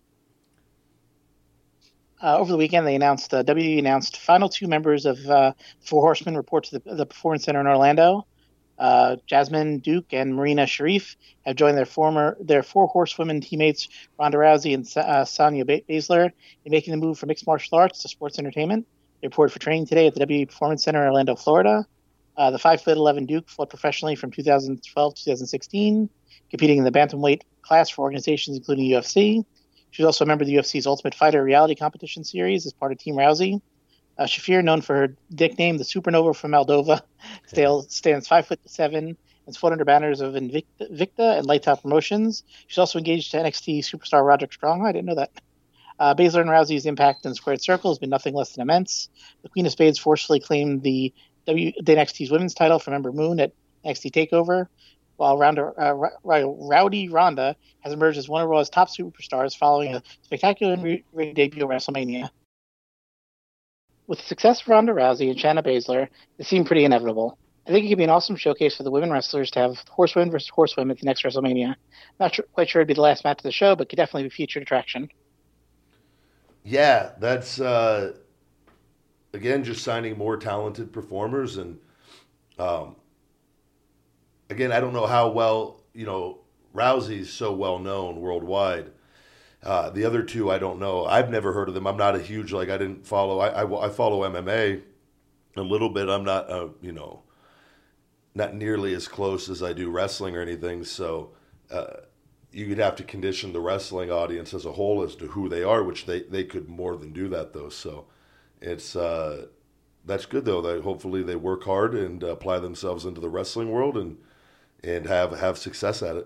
Uh, over the weekend, they announced uh, W W E announced final two members of uh, Four Horsemen report to the, the Performance Center in Orlando. Uh, Jasmine Duke and Marina Sharif have joined their former their Four Horsewomen teammates Ronda Rousey and uh, Sonya Baszler in making the move from mixed martial arts to sports entertainment. They reported for training today at the W W E Performance Center in Orlando, Florida. Uh, the five foot eleven Duke fought professionally from two thousand twelve to two thousand sixteen, competing in the bantamweight class for organizations including U F C. She was also a member of the U F C's Ultimate Fighter reality competition series as part of Team Rousey. Uh, Shafir, known for her nickname, the Supernova from Moldova, still stands five foot seven and fought under banners of Invicta, Invicta and Lighttown Promotions. She's also engaged to N X T superstar Roderick Strong. I didn't know that. Uh, Baszler and Rousey's impact in the Squared Circle has been nothing less than immense. The Queen of Spades forcefully claimed the, w, the N X T's women's title from Ember Moon at N X T TakeOver, while Ronda, uh, Rowdy Ronda has emerged as one of Raw's top superstars following a spectacular ring debut at WrestleMania. With the success of Ronda Rousey and Shayna Baszler, it seemed pretty inevitable. I think it could be an awesome showcase for the women wrestlers to have horsewomen versus horsewomen at the next WrestleMania. Not sure, quite sure it'd be the last match of the show, but could definitely be a featured attraction. Yeah, that's, uh, again, just signing more talented performers. And, um, again, I don't know how well, you know, Rousey's so well known worldwide. Uh, the other two, I don't know. I've never heard of them. I'm not a huge, like, I didn't follow, I, I, I follow M M A a little bit. I'm not, uh, you know, not nearly as close as I do wrestling or anything. So, uh, you'd have to condition the wrestling audience as a whole as to who they are, which they, they could more than do that, though. So it's uh, that's good, though. That hopefully they work hard and uh, apply themselves into the wrestling world and and have, have success at it.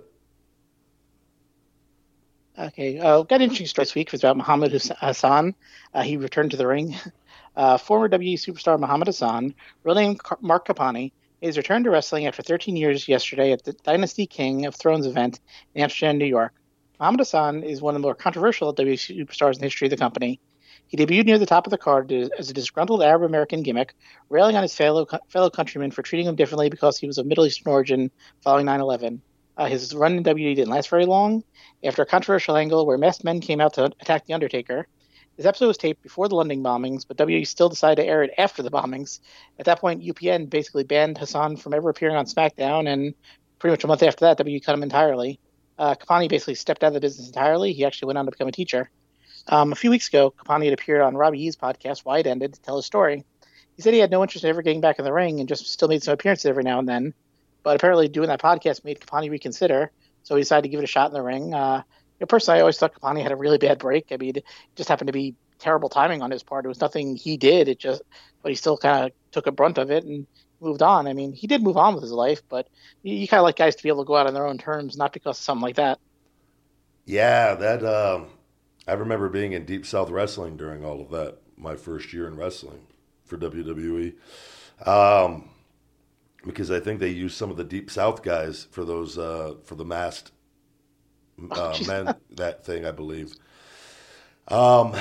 Okay, uh, got an interesting story this week. It was about Muhammad Hassan. Uh, he returned to the ring. Uh, former W W E superstar Muhammad Hassan, real name Mark Kapani, is returned to wrestling after thirteen years yesterday at the Dynasty King of Thrones event in Amsterdam, New York. Muhammad Hassan is one of the more controversial W W E superstars in the history of the company. He debuted near the top of the card as a disgruntled Arab-American gimmick, railing on his fellow fellow countrymen for treating him differently because he was of Middle Eastern origin following nine eleven. Uh, his run in W W E didn't last very long. After a controversial angle where masked men came out to attack The Undertaker, this episode was taped before the London bombings, but W W E still decided to air it after the bombings. At that point, U P N basically banned Hassan from ever appearing on SmackDown, and pretty much a month after that, W W E cut him entirely. Uh, Kapani basically stepped out of the business entirely. He actually went on to become a teacher. Um, a few weeks ago, Kapani had appeared on Robbie E's podcast, Why It Ended, to tell his story. He said he had no interest in ever getting back in the ring and just still made some appearances every now and then. But apparently doing that podcast made Kapani reconsider, so he decided to give it a shot in the ring. Uh, you know, personally, I always thought Kapani had a really bad break. I mean, it just happened to be terrible timing on his part. It was nothing he did. It just, but he still kind of took a brunt of it and moved on. I mean, he did move on with his life, but you, you kind of like guys to be able to go out on their own terms, not because of something like that. Yeah, that um, I remember being in Deep South Wrestling during all of that. My first year in wrestling for W W E, um, because I think they used some of the Deep South guys for those uh, for the masked uh, Oh, men that thing, I believe. Um.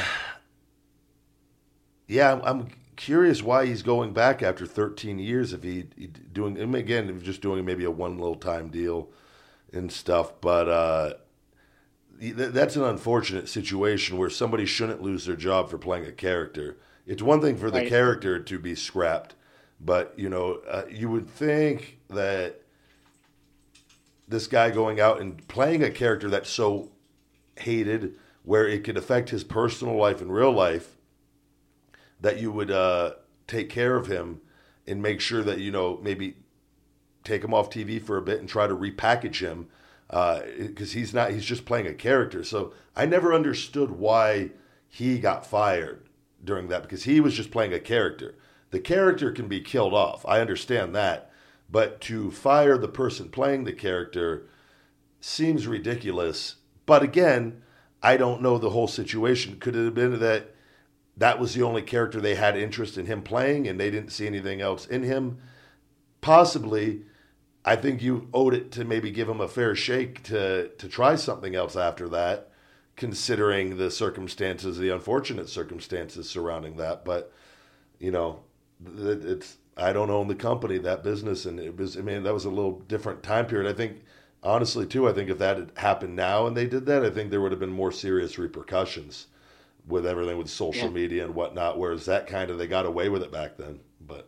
Yeah, I'm, I'm curious why he's going back after thirteen years. If he, he doing again, if just doing maybe a one little time deal and stuff, but uh, th- that's an unfortunate situation where somebody shouldn't lose their job for playing a character. It's one thing for the Right. character to be scrapped, but you know, uh, you would think that this guy going out and playing a character that's so hated, where it could affect his personal life and real life, that you would uh, take care of him and make sure that, you know, maybe take him off T V for a bit and try to repackage him because uh, he's not, he's just playing a character. So I never understood why he got fired during that, because he was just playing a character. The character can be killed off. I understand that. But to fire the person playing the character seems ridiculous. But again, I don't know the whole situation. Could it have been that that was the only character they had interest in him playing and they didn't see anything else in him? Possibly. I think you owed it to maybe give him a fair shake to, to try something else after that, considering the circumstances, the unfortunate circumstances surrounding that. But, you know, it's, I don't own the company, that business, and it was, I mean, that was a little different time period. I think, honestly, too, I think if that had happened now and they did that, I think there would have been more serious repercussions with everything with social Yeah. media and whatnot, whereas that kind of, they got away with it back then. But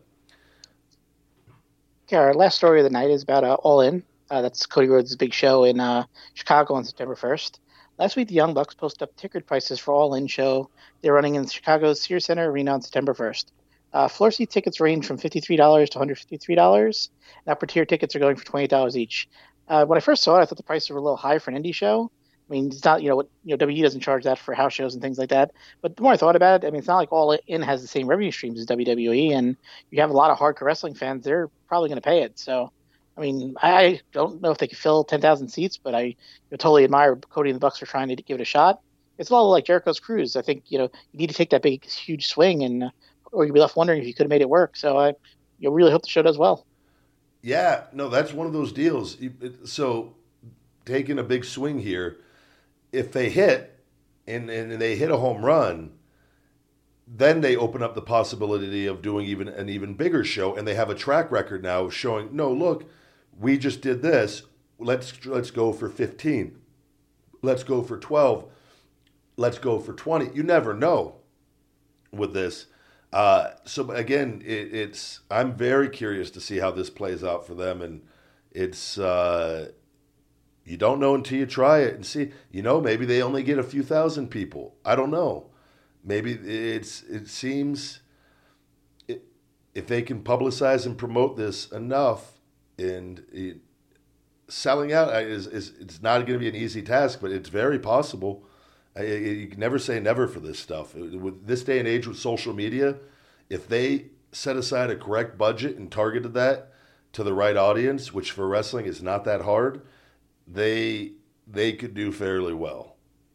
Okay, our last story of the night is about uh, All In. Uh, that's Cody Rhodes' big show in uh, Chicago on September first. Last week, the Young Bucks posted up ticket prices for All In show. They're running in Chicago's Sears Center Arena on September first. Uh, floor seat tickets range from fifty-three dollars to one hundred fifty-three dollars. And upper tier tickets are going for twenty dollars each. Uh, when I first saw it, I thought the prices were a little high for an indie show. I mean, it's not, you know, what, you know, W W E doesn't charge that for house shows and things like that. But the more I thought about it, I mean, it's not like All In has the same revenue streams as W W E, and you have a lot of hardcore wrestling fans. They're probably going to pay it. So I mean, I don't know if they could fill ten thousand seats, but I you know, totally admire Cody and the Bucks are trying to give it a shot. It's a lot like Jericho's Cruise. I think, you know, you need to take that big, huge swing, and uh, or you'd be left wondering if you could have made it work. So I you know, really hope the show does well. Yeah, no, that's one of those deals. So taking a big swing here, if they hit and, and they hit a home run, then they open up the possibility of doing even an even bigger show, and they have a track record now showing, no, look, we just did this. Let's let's go for fifteen. Let's go for twelve. Let's go for twenty. You never know with this. Uh, so again, it, it's I'm very curious to see how this plays out for them, and it's uh, you don't know until you try it and see. You know, maybe they only get a few thousand people. I don't know. Maybe it's it seems it, if they can publicize and promote this enough, and it, selling out is, is it's not going to be an easy task, but it's very possible. I, you can never say never for this stuff. With this day and age with social media, if they set aside a correct budget and targeted that to the right audience, which for wrestling is not that hard, they they could do fairly well.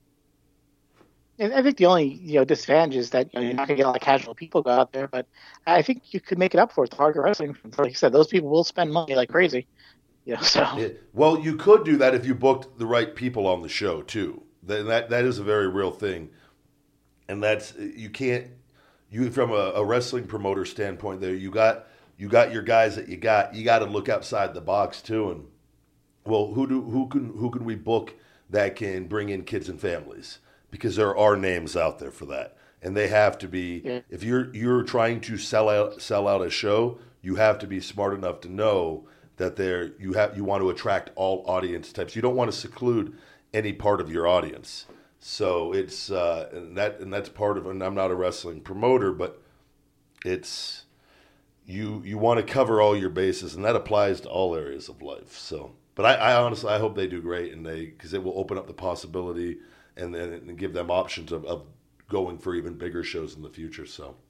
And I think the only you know disadvantage is that you know, you're not going to get a lot of casual people go out there, but I think you could make it up for it. The harder wrestling, like you said, those people will spend money like crazy. You know, so it, well, you could do that if you booked the right people on the show too. That that, that is a very real thing, and that's you can't you from a, a wrestling promoter standpoint. There, you got you got your guys that you got. You got to look outside the box too, and well, who do who can who can we book that can bring in kids and families? Because there are names out there for that, and they have to be. Yeah. If you're you're trying to sell out sell out a show, you have to be smart enough to know that there you have you want to attract all audience types. You don't want to seclude any part of your audience. So it's uh, and that and that's part of. And I'm not a wrestling promoter, but it's you you want to cover all your bases, and that applies to all areas of life. So, but I, I honestly I hope they do great, and they because it will open up the possibility. And then and give them options of, of going for even bigger shows in the future. So, all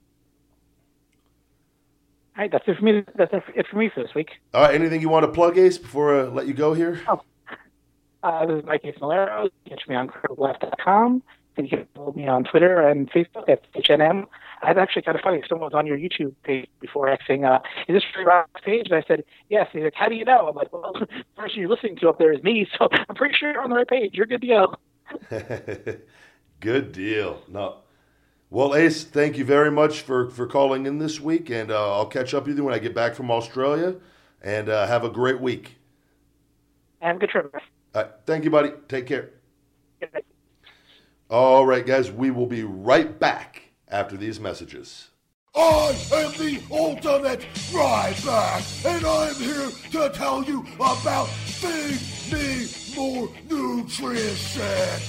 right, that's it for me. That's it for me for this week. All right, anything you want to plug, Ace, before I let you go here? Oh, uh, this is Mike Ace Malero. You can catch me on critical left dot com, and you can follow me on Twitter and Facebook at H N M. I was actually kind of funny. Someone was on your YouTube page before asking, uh, "Is this Free Rock's page?" And I said, "Yes." And he's like, "How do you know?" I'm like, "Well, the person you're listening to up there is me, so I'm pretty sure you're on the right page. You're good to go." Good deal. No, well, Ace, thank you very much for, for calling in this week, and uh, I'll catch up with you when I get back from Australia. And uh, have a great week. Have a good trip. All right, thank you, buddy. Take care. Good. All right, guys, we will be right back after these messages. I am the ultimate Ryback, and I'm here to tell you about Feed Me More Nutrition.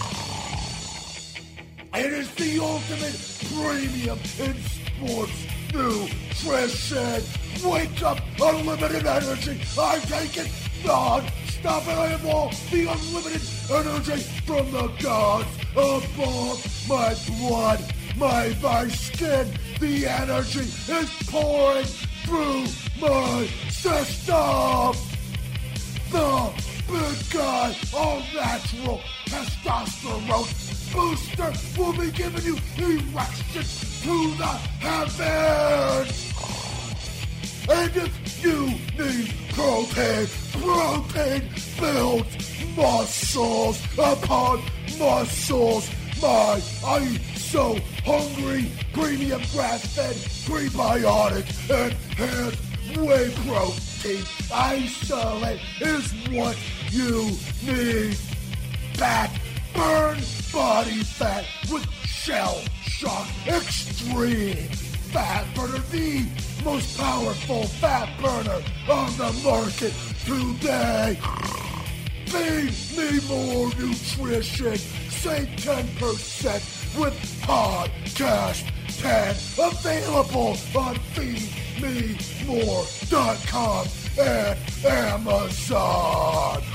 It is the ultimate premium in sports nutrition. Wake up, unlimited energy. I take it non-stop, and I have all the unlimited energy from the gods above. My blood, my, my skin, the energy is pouring through my system. The big guy, all natural testosterone booster will be giving you erections to the heavens. And if you need protein, protein builds muscles upon muscles. My, I'm so hungry. Premium grass-fed, prebiotic, enhanced whey protein isolate is what you need. Fat burn body fat with Shell Shock Extreme Fat Burner, the most powerful fat burner on the market today. Feed me more nutrition. Save ten percent with Podcast ten. Available on feed me more dot com and Amazon.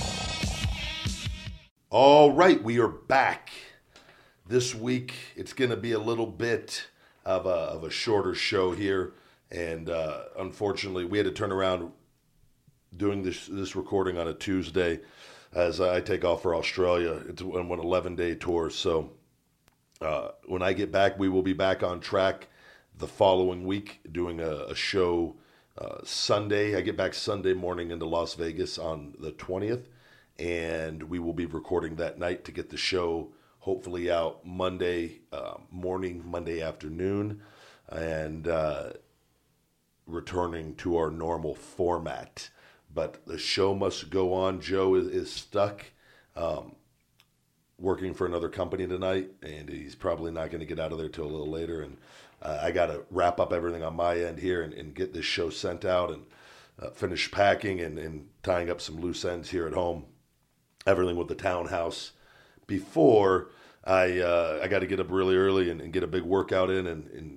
All right, we are back. This week, it's going to be a little bit of a, of a shorter show here. And uh, unfortunately, we had to turn around doing this this recording on a Tuesday as I take off for Australia. It's an eleven-day tour, so uh, when I get back, we will be back on track the following week doing a, a show uh, Sunday. I get back Sunday morning into Las Vegas on the twentieth, and we will be recording that night to get the show hopefully out Monday uh, morning, Monday afternoon, and uh, returning to our normal format. But the show must go on. Joe is, is stuck um, working for another company tonight, and he's probably not going to get out of there till a little later. And uh, I got to wrap up everything on my end here and, and get this show sent out and uh, finish packing and, and tying up some loose ends here at home. Everything with the townhouse before I uh, I got to get up really early and, and get a big workout in and, and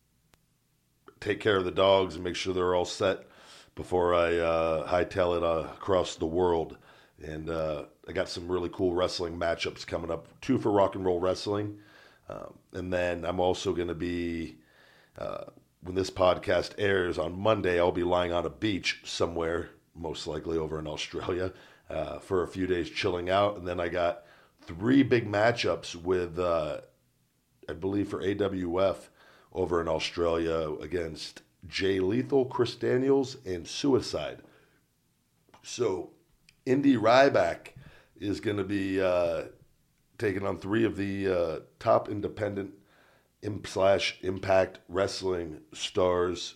take care of the dogs and make sure they're all set before I uh, hightail it uh, across the world. And uh, I got some really cool wrestling matchups coming up, two for Rock and Roll Wrestling. Um, and then I'm also going to be, uh, when this podcast airs on Monday, I'll be lying on a beach somewhere, most likely over in Australia, uh, for a few days chilling out. And then I got three big matchups with, uh, I believe for A W F over in Australia against Jay Lethal, Chris Daniels, and Suicide. So Indy Ryback is going to be uh, taking on three of the uh, top independent imp slash Impact Wrestling stars,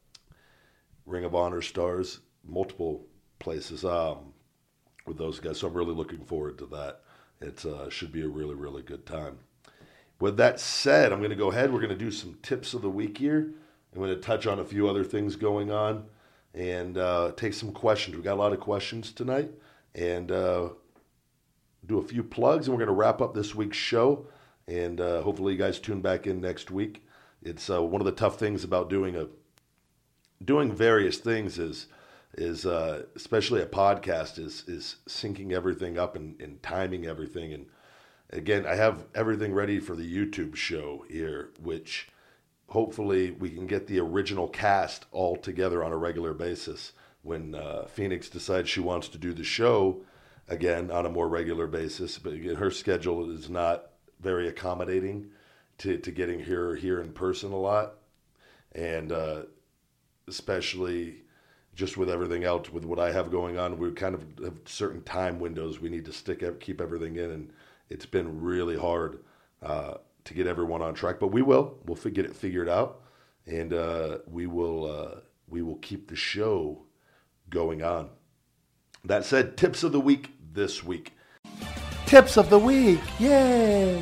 Ring of Honor stars, multiple places um, with those guys. So I'm really looking forward to that. It uh, should be a really, really good time. With that said, I'm going to go ahead. We're going to do some tips of the week here. I'm going to touch on a few other things going on and uh, take some questions. We got a lot of questions tonight, and uh, do a few plugs, and we're going to wrap up this week's show. And uh, hopefully, you guys tune back in next week. It's uh, one of the tough things about doing a doing various things is is uh, especially a podcast is is syncing everything up and, and timing everything. And again, I have everything ready for the YouTube show here, which hopefully we can get the original cast all together on a regular basis when uh, Phoenix decides she wants to do the show again on a more regular basis. But again, her schedule is not very accommodating to, to getting her here in person a lot. And uh, especially just with everything else, with what I have going on, we kind of have certain time windows we need to stick, keep everything in. And it's been really hard uh, to get everyone on track, but we will. We'll get it figured out, and uh, we will uh, we will keep the show going on. That said, tips of the week this week. Tips of the week, yay!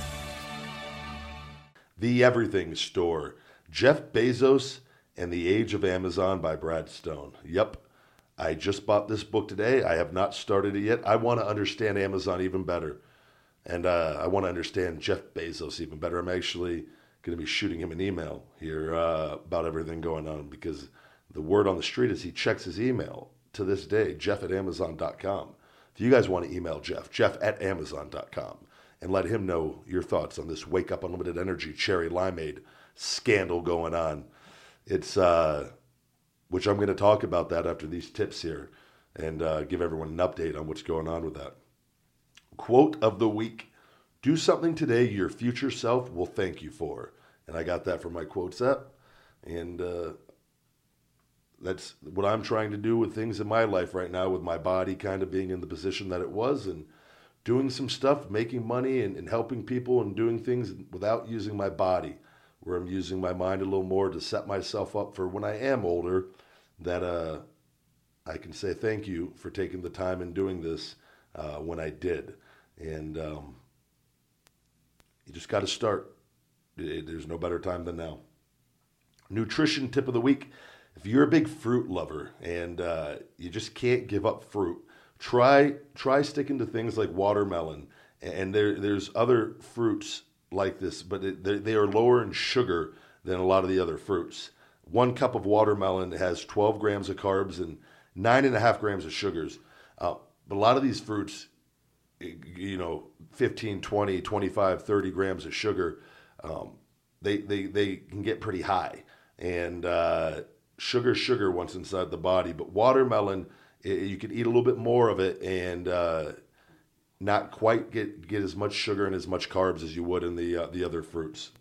The Everything Store, Jeff Bezos and the Age of Amazon by Brad Stone. Yep, I just bought this book today. I have not started it yet. I want to understand Amazon even better. And uh, I want to understand Jeff Bezos even better. I'm actually going to be shooting him an email here uh, about everything going on, because the word on the street is he checks his email to this day, Jeff at Amazon dot com. If you guys want to email Jeff, Jeff at Amazon dot com, and let him know your thoughts on this Wake Up Unlimited Energy Cherry Limeade scandal going on. It's, uh, which I'm going to talk about that after these tips here and uh, give everyone an update on what's going on with that. Quote of the week: do something today your future self will thank you for. And I got that from my quotes app. And uh, that's what I'm trying to do with things in my life right now, with my body kind of being in the position that it was and doing some stuff, making money and, and helping people and doing things without using my body, where I'm using my mind a little more to set myself up for when I am older, that uh, I can say thank you for taking the time and doing this uh, when I did. And um, you just got to start. There's no better time than now. Nutrition tip of the week: if you're a big fruit lover and uh, you just can't give up fruit, try try sticking to things like watermelon. And there there's other fruits like this, but it, they, they are lower in sugar than a lot of the other fruits. One cup of watermelon has twelve grams of carbs and nine and a half grams of sugars. Uh, but a lot of these fruits, you know, fifteen, twenty, twenty-five, thirty grams of sugar, um, they, they, they can get pretty high. And uh, sugar, sugar once inside the body. But watermelon, it, you can eat a little bit more of it and uh, not quite get, get as much sugar and as much carbs as you would in the uh, the other fruits.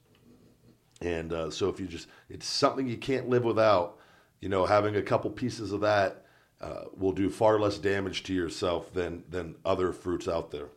And uh, so if you just, it's something you can't live without, you know, having a couple pieces of that uh, will do far less damage to yourself than than other fruits out there.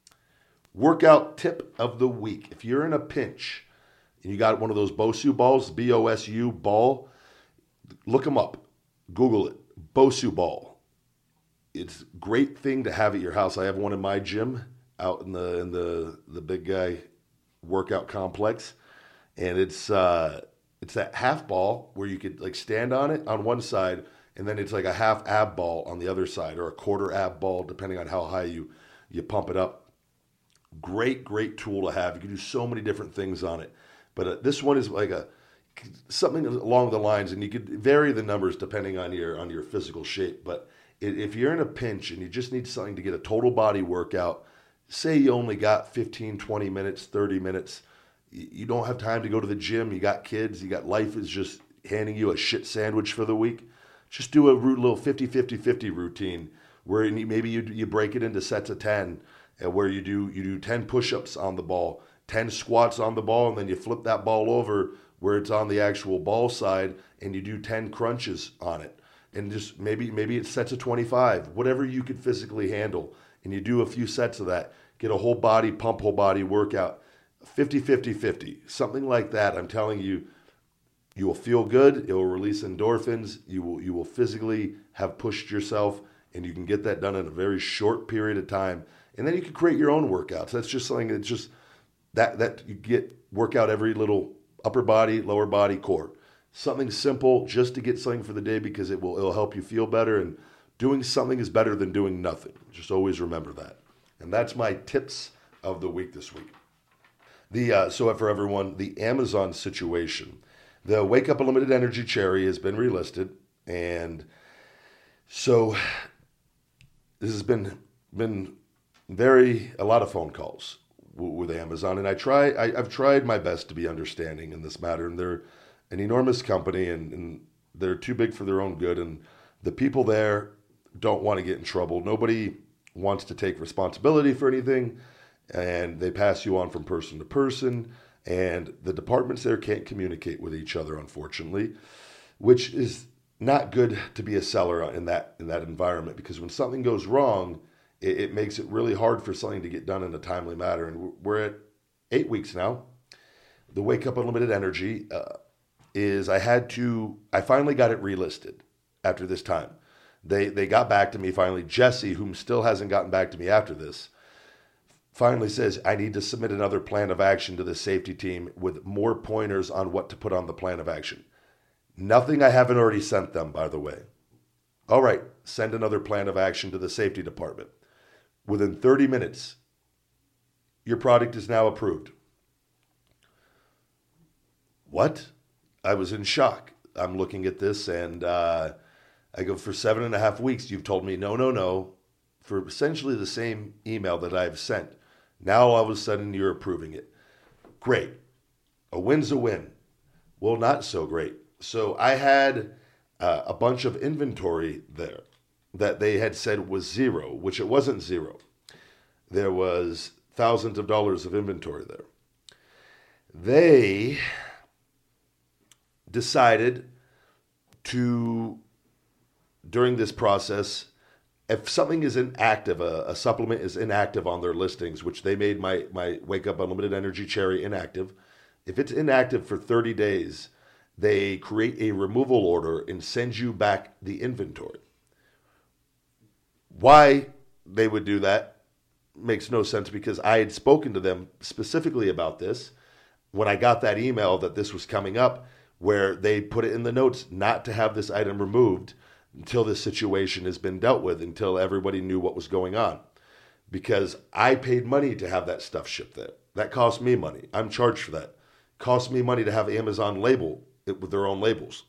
Workout tip of the week. If you're in a pinch and you got one of those Bosu balls, B O S U ball, look them up. Google it. Bosu ball. It's a great thing to have at your house. I have one in my gym out in the in the, the big guy workout complex. And it's uh, it's that half ball where you could like stand on it on one side, and then it's like a half ab ball on the other side, or a quarter ab ball, depending on how high you, you pump it up. Great, great tool to have. You can do so many different things on it. But uh, this one is like a something along the lines, and you could vary the numbers depending on your on your physical shape. But if you're in a pinch and you just need something to get a total body workout, say you only got fifteen, twenty minutes, thirty minutes, you don't have time to go to the gym, you got kids, you got life is just handing you a shit sandwich for the week, just do a little fifty fifty fifty routine where maybe you you break it into sets of ten, and where you do you do ten push-ups on the ball, ten squats on the ball, and then you flip that ball over where it's on the actual ball side, and you do ten crunches on it. And just maybe maybe it's sets of twenty-five, whatever you could physically handle, and you do a few sets of that. Get a whole body, pump whole body workout. fifty fifty fifty, something like that. I'm telling you, you will feel good. It will release endorphins. You will you will physically have pushed yourself, and you can get that done in a very short period of time. And then you can create your own workouts. That's just something that's just that that you get workout every little upper body, lower body, core. Something simple just to get something for the day, because it will it'll help you feel better. And doing something is better than doing nothing. Just always remember that. And that's my tips of the week this week. The uh, so for everyone, the Amazon situation. The Wake Up Unlimited Energy Cherry has been relisted, and so this has been been very a lot of phone calls w- with Amazon, and I try I, I've tried my best to be understanding in this matter. And they're an enormous company, and, and they're too big for their own good, and the people there don't want to get in trouble. Nobody wants to take responsibility for anything. And they pass you on from person to person, and the departments there can't communicate with each other, unfortunately, which is not good to be a seller in that in that environment, because when something goes wrong, it, it makes it really hard for something to get done in a timely manner. And we're at eight weeks now. The Wake Up Unlimited Energy uh, is I had to I finally got it relisted after this time. They they got back to me finally. Jesse, whom still hasn't gotten back to me after this, finally says, I need to submit another plan of action to the safety team with more pointers on what to put on the plan of action. Nothing I haven't already sent them, by the way. All right, send another plan of action to the safety department. Within thirty minutes, your product is now approved. What? I was in shock. I'm looking at this, and uh, I go, for seven and a half weeks, you've told me, no, no, no, for essentially the same email that I've sent. Now all of a sudden you're approving it. Great. A win's a win. Well, not so great. So I had uh, a bunch of inventory there that they had said was zero, which it wasn't zero. There was thousands of dollars of inventory there. They decided to, during this process, if something is inactive, a, a supplement is inactive on their listings, which they made my, my Wake Up Unlimited Energy Cherry inactive. If it's inactive for thirty days, they create a removal order and send you back the inventory. Why they would do that makes no sense, because I had spoken to them specifically about this when I got that email that this was coming up, where they put it in the notes not to have this item removed until this situation has been dealt with, until everybody knew what was going on. Because I paid money to have that stuff shipped there. That cost me money. I'm charged for that. Cost me money to have Amazon label it with their own labels.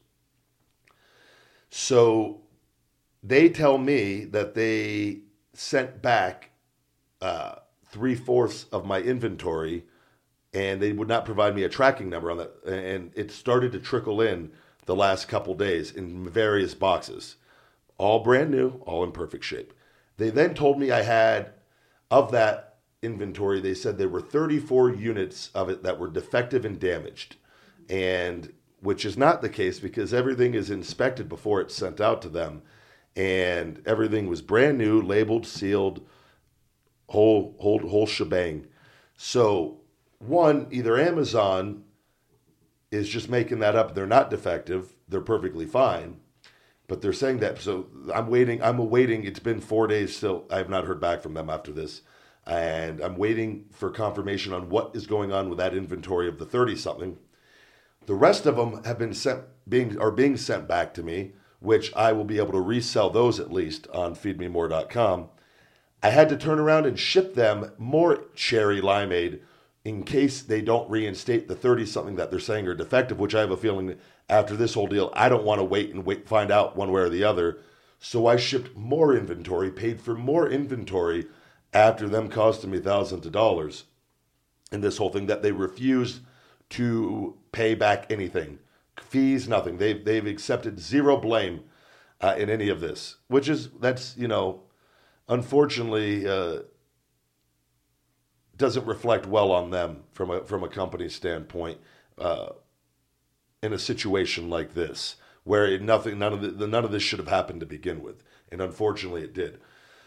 So they tell me that they sent back uh, three-fourths of my inventory, and they would not provide me a tracking number on that. And it started to trickle in the last couple days in various boxes, all brand new, all in perfect shape. They then told me I had, of that inventory, they said there were thirty-four units of it that were defective and damaged, and which is not the case because everything is inspected before it's sent out to them, and everything was brand new, labeled, sealed, whole whole whole shebang. So one, either Amazon is just making that up. They're not defective. They're perfectly fine. But they're saying that. So I'm waiting. I'm awaiting. It's been four days still. I have not heard back from them after this. And I'm waiting for confirmation on what is going on with that inventory of the thirty-something. The rest of them have been sent, being are being sent back to me, which I will be able to resell those at least on feed me more dot com. I had to turn around and ship them more cherry limeade in case they don't reinstate the thirty-something that they're saying are defective, which I have a feeling after this whole deal, I don't want to wait and wait find out one way or the other. So I shipped more inventory, paid for more inventory after them costing me thousands of dollars in this whole thing that they refused to pay back anything. Fees, nothing. They've, they've accepted zero blame uh, in any of this, which is, that's, you know, unfortunately, uh, doesn't reflect well on them from a from a company standpoint uh, in a situation like this, where it, nothing, none of the, none of this should have happened to begin with, and unfortunately, it did.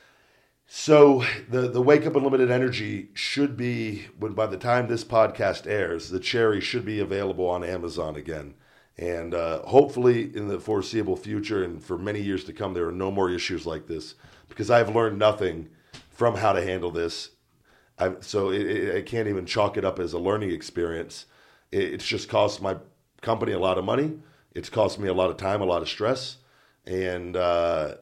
So the the Wake Up Unlimited Energy should be, when by the time this podcast airs, the cherry should be available on Amazon again, and uh, hopefully in the foreseeable future and for many years to come, there are no more issues like this, because I've learned nothing from how to handle this. I, so it, it, I can't even chalk it up as a learning experience. It, it's just cost my company a lot of money. It's cost me a lot of time, a lot of stress. And uh,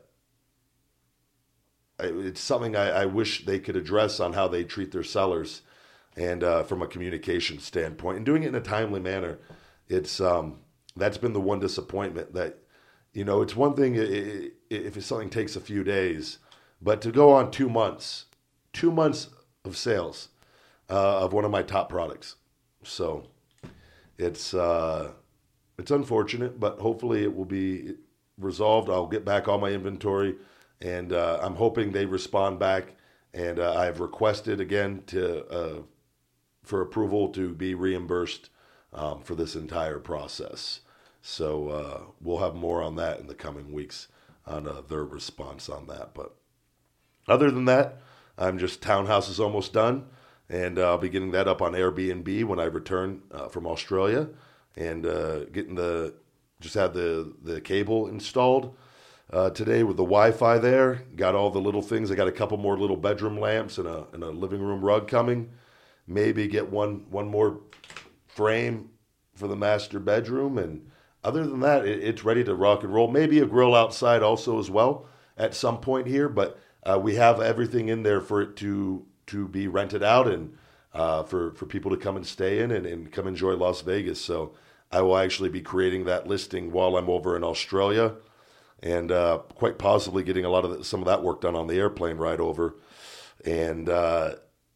it's something I, I wish they could address on how they treat their sellers and uh, from a communication standpoint. And doing it in a timely manner. It's um, that's been the one disappointment that, you know, it's one thing if something takes a few days, but to go on two months, two months of sales uh, of one of my top products. So it's uh, it's unfortunate, but hopefully it will be resolved. I'll get back all my inventory, and uh, I'm hoping they respond back. And uh, I've requested again to uh, for approval to be reimbursed um, for this entire process. So uh, we'll have more on that in the coming weeks on uh, their response on that. But other than that, I'm just, Townhouse is almost done, and uh, I'll be getting that up on Airbnb when I return uh, from Australia, and uh, getting the, just had the, the cable installed uh, today with the Wi-Fi there. Got all the little things. I got a couple more little bedroom lamps and a, and a living room rug coming. Maybe get one one more frame for the master bedroom, and other than that, it, it's ready to rock and roll. Maybe a grill outside also as well at some point here, but Uh, we have everything in there for it to to be rented out and uh, for, for people to come and stay in and, and come enjoy Las Vegas. So I will actually be creating that listing while I'm over in Australia, and uh, quite possibly getting a lot of the, some of that work done on the airplane ride over. And uh,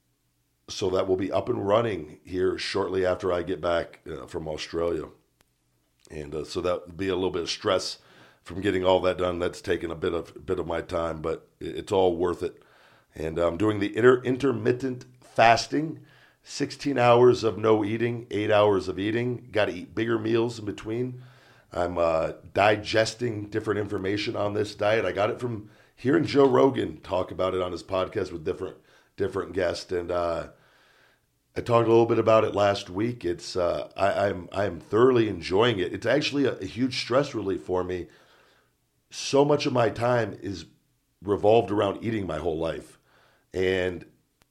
so that will be up and running here shortly after I get back uh, from Australia. And uh, so that will be a little bit of stress from getting all that done. That's taken a bit of a bit of my time, but it's all worth it. And I'm doing the inter- intermittent fasting, sixteen hours of no eating, eight hours of eating. Got to eat bigger meals in between. I'm uh, digesting different information on this diet. I got it from hearing Joe Rogan talk about it on his podcast with different different guests, and uh, I talked a little bit about it last week. It's uh, I, I'm I'm thoroughly enjoying it. It's actually a, a huge stress relief for me. So much of my time is revolved around eating my whole life. And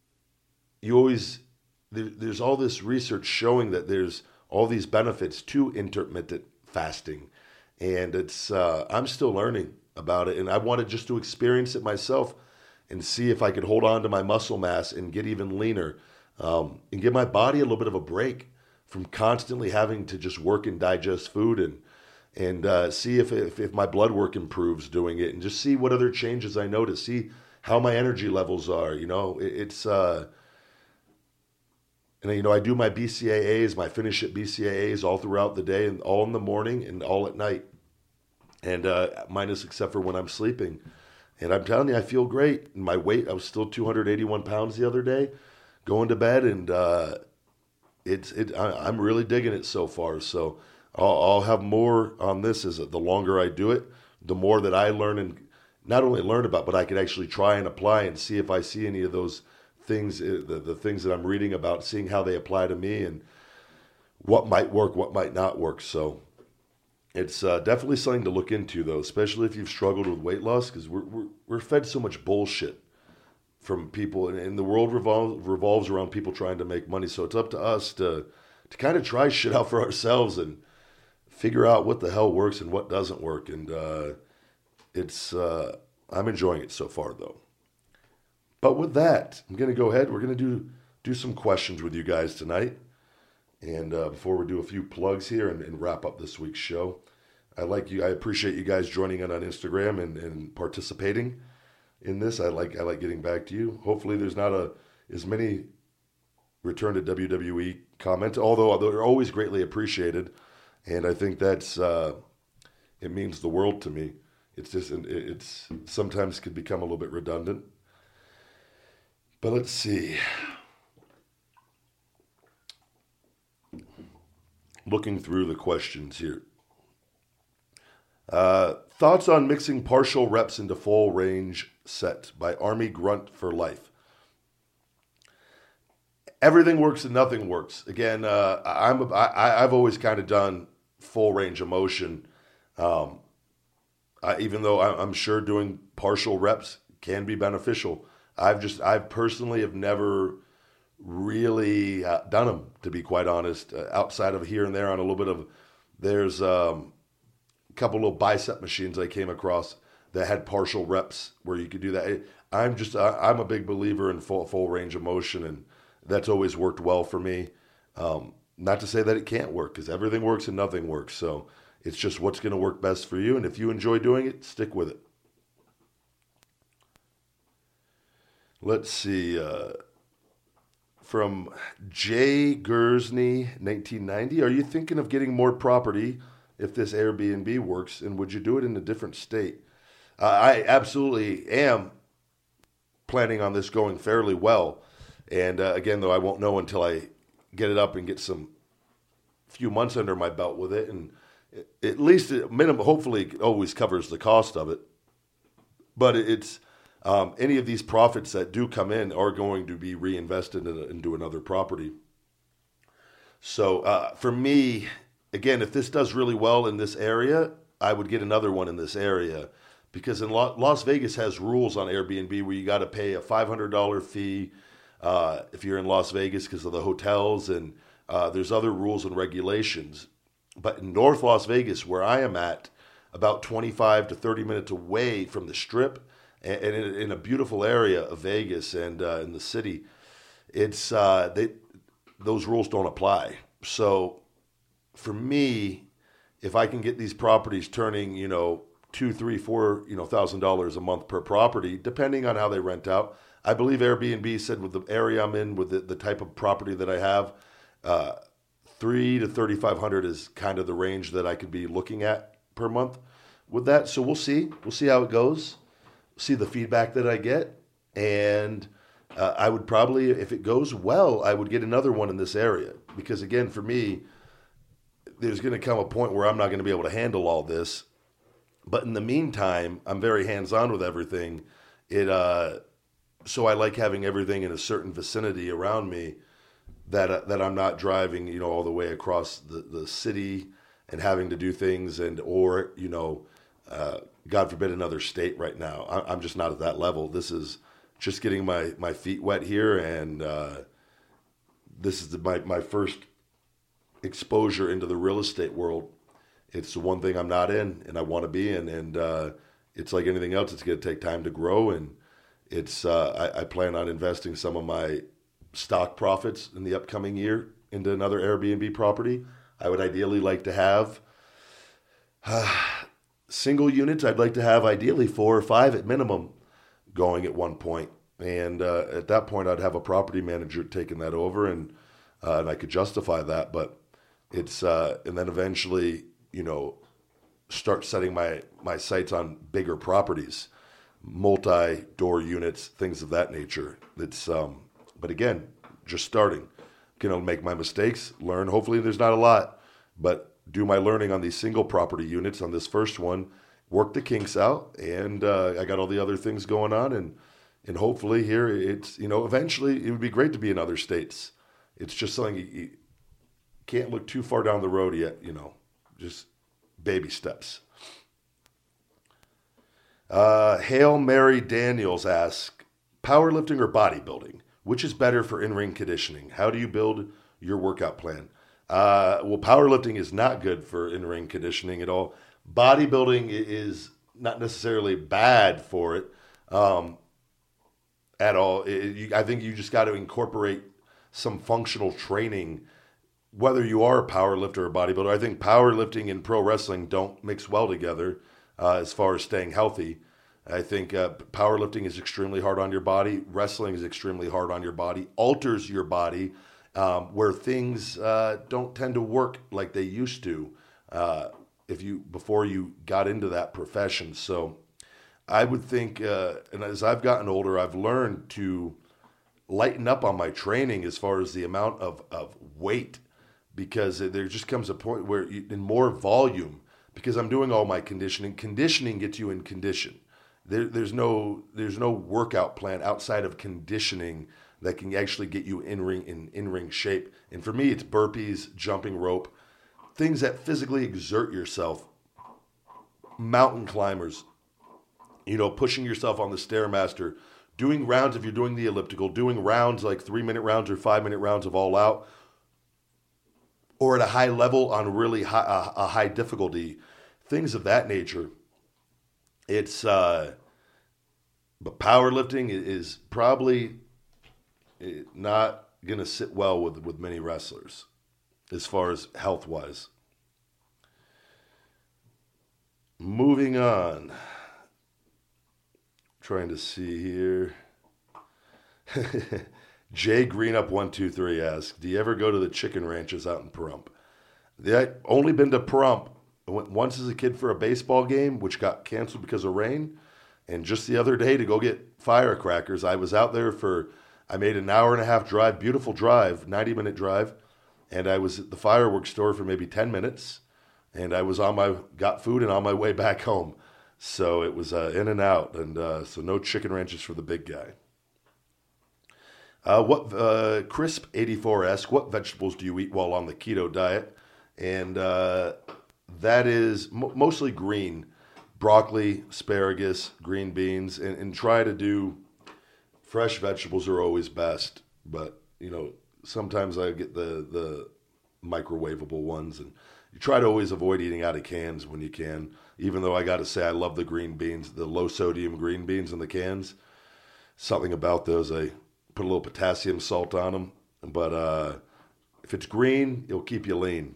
you always, there, there's all this research showing that there's all these benefits to intermittent fasting. And it's, uh, I'm still learning about it. And I wanted just to experience it myself and see if I could hold on to my muscle mass and get even leaner, um, and give my body a little bit of a break from constantly having to just work and digest food, and and uh, see if, if if my blood work improves doing it, and just see what other changes I notice, see how my energy levels are. You know, it, it's uh, And, you know, I do my B C A As, my finish it B C A As all throughout the day and all in the morning and all at night. And uh, minus except for when I'm sleeping. And I'm telling you, I feel great. And my weight, I was still two hundred eighty-one pounds the other day going to bed. And uh, it's it. I, I'm really digging it so far. So I'll, I'll have more on this as the longer I do it, the more that I learn and not only learn about, but I can actually try and apply and see if I see any of those things, the, the things that I'm reading about, seeing how they apply to me and what might work, what might not work. So it's uh, definitely something to look into, though, especially if you've struggled with weight loss, because we're, we're we're fed so much bullshit from people, and, and the world revolves revolves around people trying to make money. So it's up to us to to kind of try shit out for ourselves and figure out what the hell works and what doesn't work. And uh, it's uh, I'm enjoying it so far, though. But with that, I'm going to go ahead. We're going to do do some questions with you guys tonight. And uh, before we do a few plugs here and, and wrap up this week's show, I like you. I appreciate you guys joining in on Instagram and, and participating in this. I like I like getting back to you. Hopefully, there's not a as many return to W W E comments, although they're always greatly appreciated. And I think that's uh, it means the world to me. It's just it's sometimes could become a little bit redundant. But let's see. Looking through the questions here. Uh, thoughts on mixing partial reps into full range set by Army Grunt for Life. Everything works and nothing works. Again, uh, I'm a, I, I've always kind of done full range of motion. Um, I, even though I'm sure doing partial reps can be beneficial. I've just, I personally have never really uh, done them, to be quite honest, uh, outside of here and there on a little bit of, there's um, a couple little bicep machines I came across that had partial reps where you could do that. I'm just, I, I'm a big believer in full, full range of motion, and that's always worked well for me. Um, not to say that it can't work, because everything works and nothing works. So it's just what's going to work best for you. And if you enjoy doing it, stick with it. Let's see. Uh, from Jay Gersney, nineteen ninety. Are you thinking of getting more property if this Airbnb works? And would you do it in a different state? Uh, I absolutely am planning on this going fairly well. And uh, again, though, I won't know until I get it up and get some few months under my belt with it. And at least at minimum, hopefully it always covers the cost of it. But it's um, any of these profits that do come in are going to be reinvested in, into another property. So uh, for me, again, if this does really well in this area, I would get another one in this area. Because in La- Las Vegas has rules on Airbnb where you got to pay a five hundred dollars fee uh, if you're in Las Vegas because of the hotels, and uh, there's other rules and regulations. But in North Las Vegas, where I am at, about twenty-five to thirty minutes away from the Strip, and, and in, in a beautiful area of Vegas and uh, in the city, it's uh, they, those rules don't apply. So for me, if I can get these properties turning, you know, two, three, four, you know, thousand dollars a month per property, depending on how they rent out. I believe Airbnb said with the area I'm in, with the, the type of property that I have, uh, three to thirty-five hundred is kind of the range that I could be looking at per month with that. So we'll see. We'll see how it goes. See the feedback that I get, and uh, I would probably, if it goes well, I would get another one in this area because again, for me, there's going to come a point where I'm not going to be able to handle all this. But in the meantime, I'm very hands-on with everything. It uh, so I like having everything in a certain vicinity around me that uh, that I'm not driving, you know, all the way across the, the city and having to do things, and or you know, uh, God forbid, another state right now. I, I'm just not at that level. This is just getting my, my feet wet here, and uh, this is the, my my first exposure into the real estate world. It's the one thing I'm not in and I want to be in. And uh, it's like anything else. It's going to take time to grow. And it's uh, I, I plan on investing some of my stock profits in the upcoming year into another Airbnb property. I would ideally like to have uh, single units. I'd like to have ideally four or five at minimum going at one point. And uh, at that point, I'd have a property manager taking that over. And uh, and I could justify that. But it's uh, and then eventually, you know, start setting my my sights on bigger properties, multi-door units, things of that nature. It's um, but again, just starting. You know, make my mistakes, learn. Hopefully, there's not a lot, but do my learning on these single property units on this first one, work the kinks out, and uh, I got all the other things going on, and and hopefully here it's, you know, eventually it would be great to be in other states. It's just something you, you can't look too far down the road yet, you know, just baby steps. Uh, Hail Mary Daniels asks, powerlifting or bodybuilding? Which is better for in-ring conditioning? How do you build your workout plan? Uh, well, powerlifting is not good for in-ring conditioning at all. Bodybuilding is not necessarily bad for it um, at all. It, you, I think you just got to incorporate some functional training, whether you are a powerlifter or a bodybuilder. I think powerlifting and pro wrestling don't mix well together uh, as far as staying healthy. I think uh, powerlifting is extremely hard on your body. Wrestling is extremely hard on your body, alters your body, um, where things uh, don't tend to work like they used to uh, if you before you got into that profession. So I would think, uh, and as I've gotten older, I've learned to lighten up on my training as far as the amount of, of weight, because there just comes a point where you, in more volume, because I'm doing all my conditioning. Conditioning gets you in condition. There, there's no there's no workout plan outside of conditioning that can actually get you in ring in in ring shape. And for me, it's burpees, jumping rope, things that physically exert yourself. Mountain climbers, you know, pushing yourself on the Stairmaster, doing rounds if you're doing the elliptical, doing rounds like three minute rounds or five minute rounds of all out, or at a high level on really high, uh, a high difficulty, things of that nature. It's, uh, but powerlifting is probably not going to sit well with, with many wrestlers as far as health wise. Moving on. Trying to see here. Jay Greenup one two three asks, do you ever go to the chicken ranches out in Pahrump? I've only been to Pahrump. I went once as a kid for a baseball game, which got canceled because of rain. And just the other day to go get firecrackers, I was out there for, I made an hour and a half drive, beautiful drive, ninety minute drive. And I was at the fireworks store for maybe ten minutes. And I was on my, got food and on my way back home. So it was uh, in and out. And uh, so no chicken ranches for the big guy. Uh, what uh, Crisp eighty-four asks, what vegetables do you eat while on the keto diet? And uh, that is mo- mostly green, broccoli, asparagus, green beans, and, and try to do fresh vegetables are always best. But, you know, sometimes I get the, the microwavable ones, and you try to always avoid eating out of cans when you can, even though I got to say I love the green beans, the low sodium green beans in the cans. Something about those, I put a little potassium salt on them. But uh, if it's green, it'll keep you lean.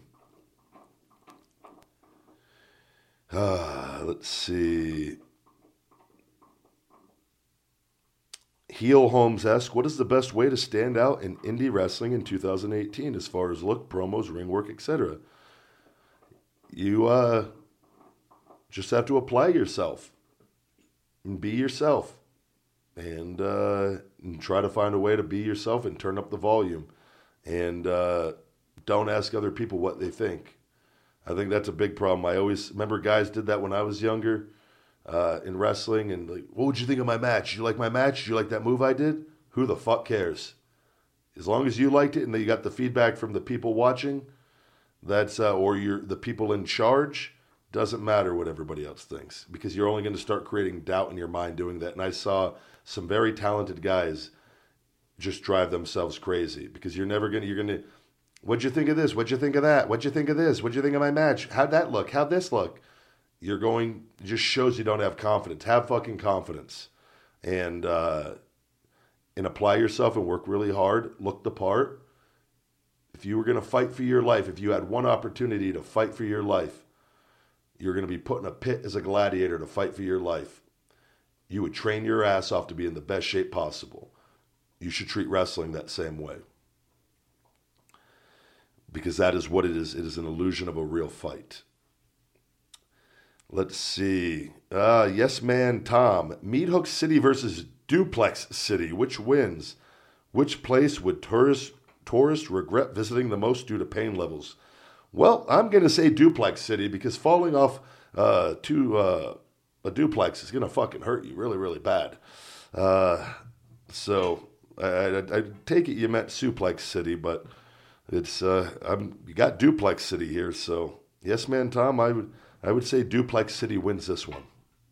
Uh, let's see. Heel Holmes-esque, what is the best way to stand out in indie wrestling in two thousand eighteen as far as look, promos, ring work, et cetera? You uh, just have to apply yourself and be yourself, and, uh, and try to find a way to be yourself and turn up the volume, and uh, don't ask other people what they think. I think that's a big problem. I always remember guys did that when I was younger uh, in wrestling, and like, what would you think of my match? Did you like my match? Did you like that move I did? Who the fuck cares? As long as you liked it and you got the feedback from the people watching, that's uh, or you're the people in charge, doesn't matter what everybody else thinks, because you're only going to start creating doubt in your mind doing that. And I saw some very talented guys just drive themselves crazy, because you're never going to, you're going to, what'd you think of this? What'd you think of that? What'd you think of this? What'd you think of my match? How'd that look? How'd this look? You're going, it just shows you don't have confidence. Have fucking confidence. And, uh, and apply yourself and work really hard. Look the part. If you were going to fight for your life, if you had one opportunity to fight for your life, you're going to be put in a pit as a gladiator to fight for your life. You would train your ass off to be in the best shape possible. You should treat wrestling that same way. because that is what it is. It is an illusion of a real fight. Let's see. Uh, yes, man, Tom. Meat Hook City versus Duplex City. Which wins? Which place would tourists tourists regret visiting the most due to pain levels? Well, I'm going to say Duplex City because falling off uh, to uh, a duplex is going to fucking hurt you really, really bad. Uh, so I, I, I take it you meant Suplex City, but it's uh, I'm you got Duplex City here. So yes, man, Tom. I would I would say Duplex City wins this one.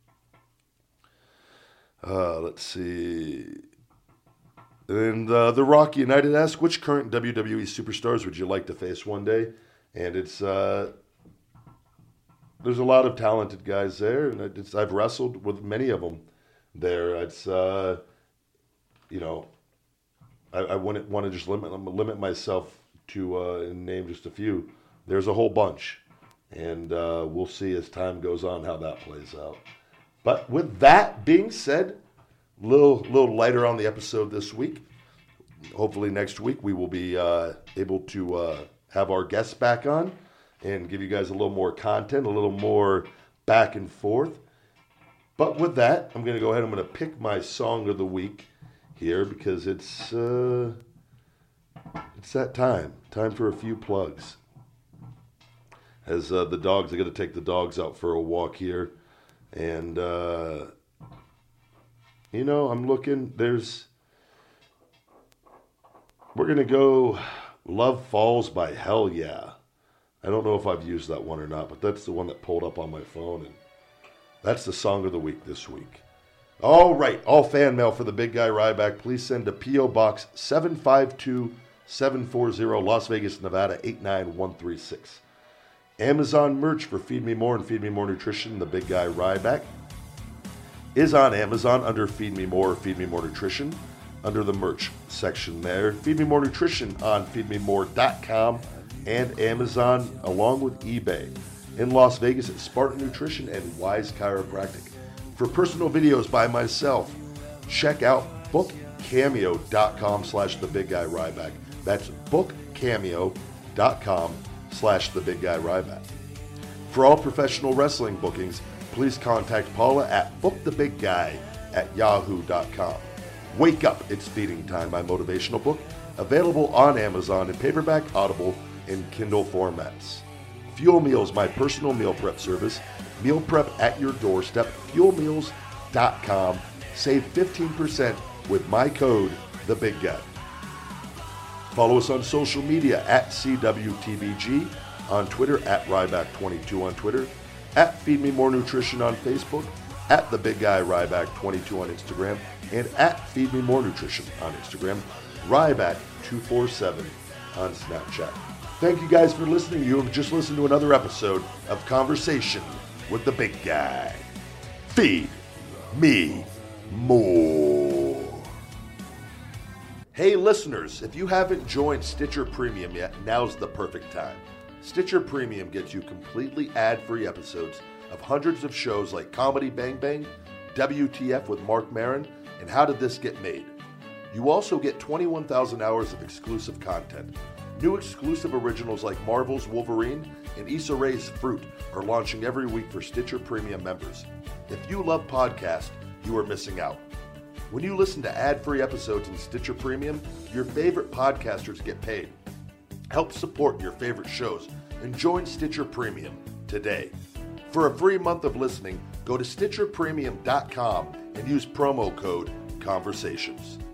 Uh, let's see. And uh, The Rock United asks, which current W W E superstars would you like to face one day? And it's uh, there's a lot of talented guys there, and it's, I've wrestled with many of them there. It's uh, you know, I, I wouldn't want to just limit limit myself to uh, and name just a few. There's a whole bunch, and uh, we'll see as time goes on how that plays out. But with that being said, a little, little lighter on the episode this week. Hopefully next week we will be uh, able to uh, have our guests back on and give you guys a little more content, a little more back and forth. But with that, I'm going to go ahead and I'm going to pick my song of the week here because it's uh, it's that time. Time for a few plugs. As uh, the dogs, I got to take the dogs out for a walk here. And, uh, you know, I'm looking, there's, we're going to go Love Falls by Hell Yeah. I don't know if I've used that one or not, but that's the one that pulled up on my phone. And that's the song of the week this week. All right, all fan mail for the Big Guy Ryback. Please send to P O Box seven five two seven four zero, Las Vegas, Nevada, eight nine one three six. Amazon merch for Feed Me More and Feed Me More Nutrition, the Big Guy Ryback, is on Amazon under Feed Me More or Feed Me More Nutrition, under the merch section there. Feed Me More Nutrition on feed me more dot com and Amazon, along with eBay. In Las Vegas at Spartan Nutrition and Wise Chiropractic. For personal videos by myself, check out book cameo dot com slash the Big Guy Ryback. That's book cameo dot com slash the Big Guy Ryback. For all professional wrestling bookings, please contact Paula at book the big guy at yahoo dot com. Wake Up, It's Feeding Time, my motivational book, available on Amazon in paperback, Audible, and Kindle formats. Fuel Meals, my personal meal prep service, meal prep at your doorstep, fuel meals dot com. Save fifteen percent with my code, the Big Guy. Follow us on social media at C W T V G, on Twitter at Ryback twenty-two on Twitter, at Feed Me More Nutrition on Facebook, at The Big Guy Ryback twenty-two on Instagram, and at Feed Me More Nutrition on Instagram, Ryback two four seven on Snapchat. Thank you guys for listening. You have just listened to another episode of Conversation with the Big Guy. Feed me more. Hey listeners, if you haven't joined Stitcher Premium yet, now's the perfect time. Stitcher Premium gets you completely ad-free episodes of hundreds of shows like Comedy Bang Bang, W T F with Mark Maron, and How Did This Get Made? You also get twenty-one thousand hours of exclusive content. New exclusive originals like Marvel's Wolverine and Issa Rae's Fruit are launching every week for Stitcher Premium members. If you love podcasts, you are missing out. When you listen to ad-free episodes in Stitcher Premium, your favorite podcasters get paid. Help support your favorite shows and join Stitcher Premium today. For a free month of listening, go to stitcher premium dot com and use promo code CONVERSATIONS.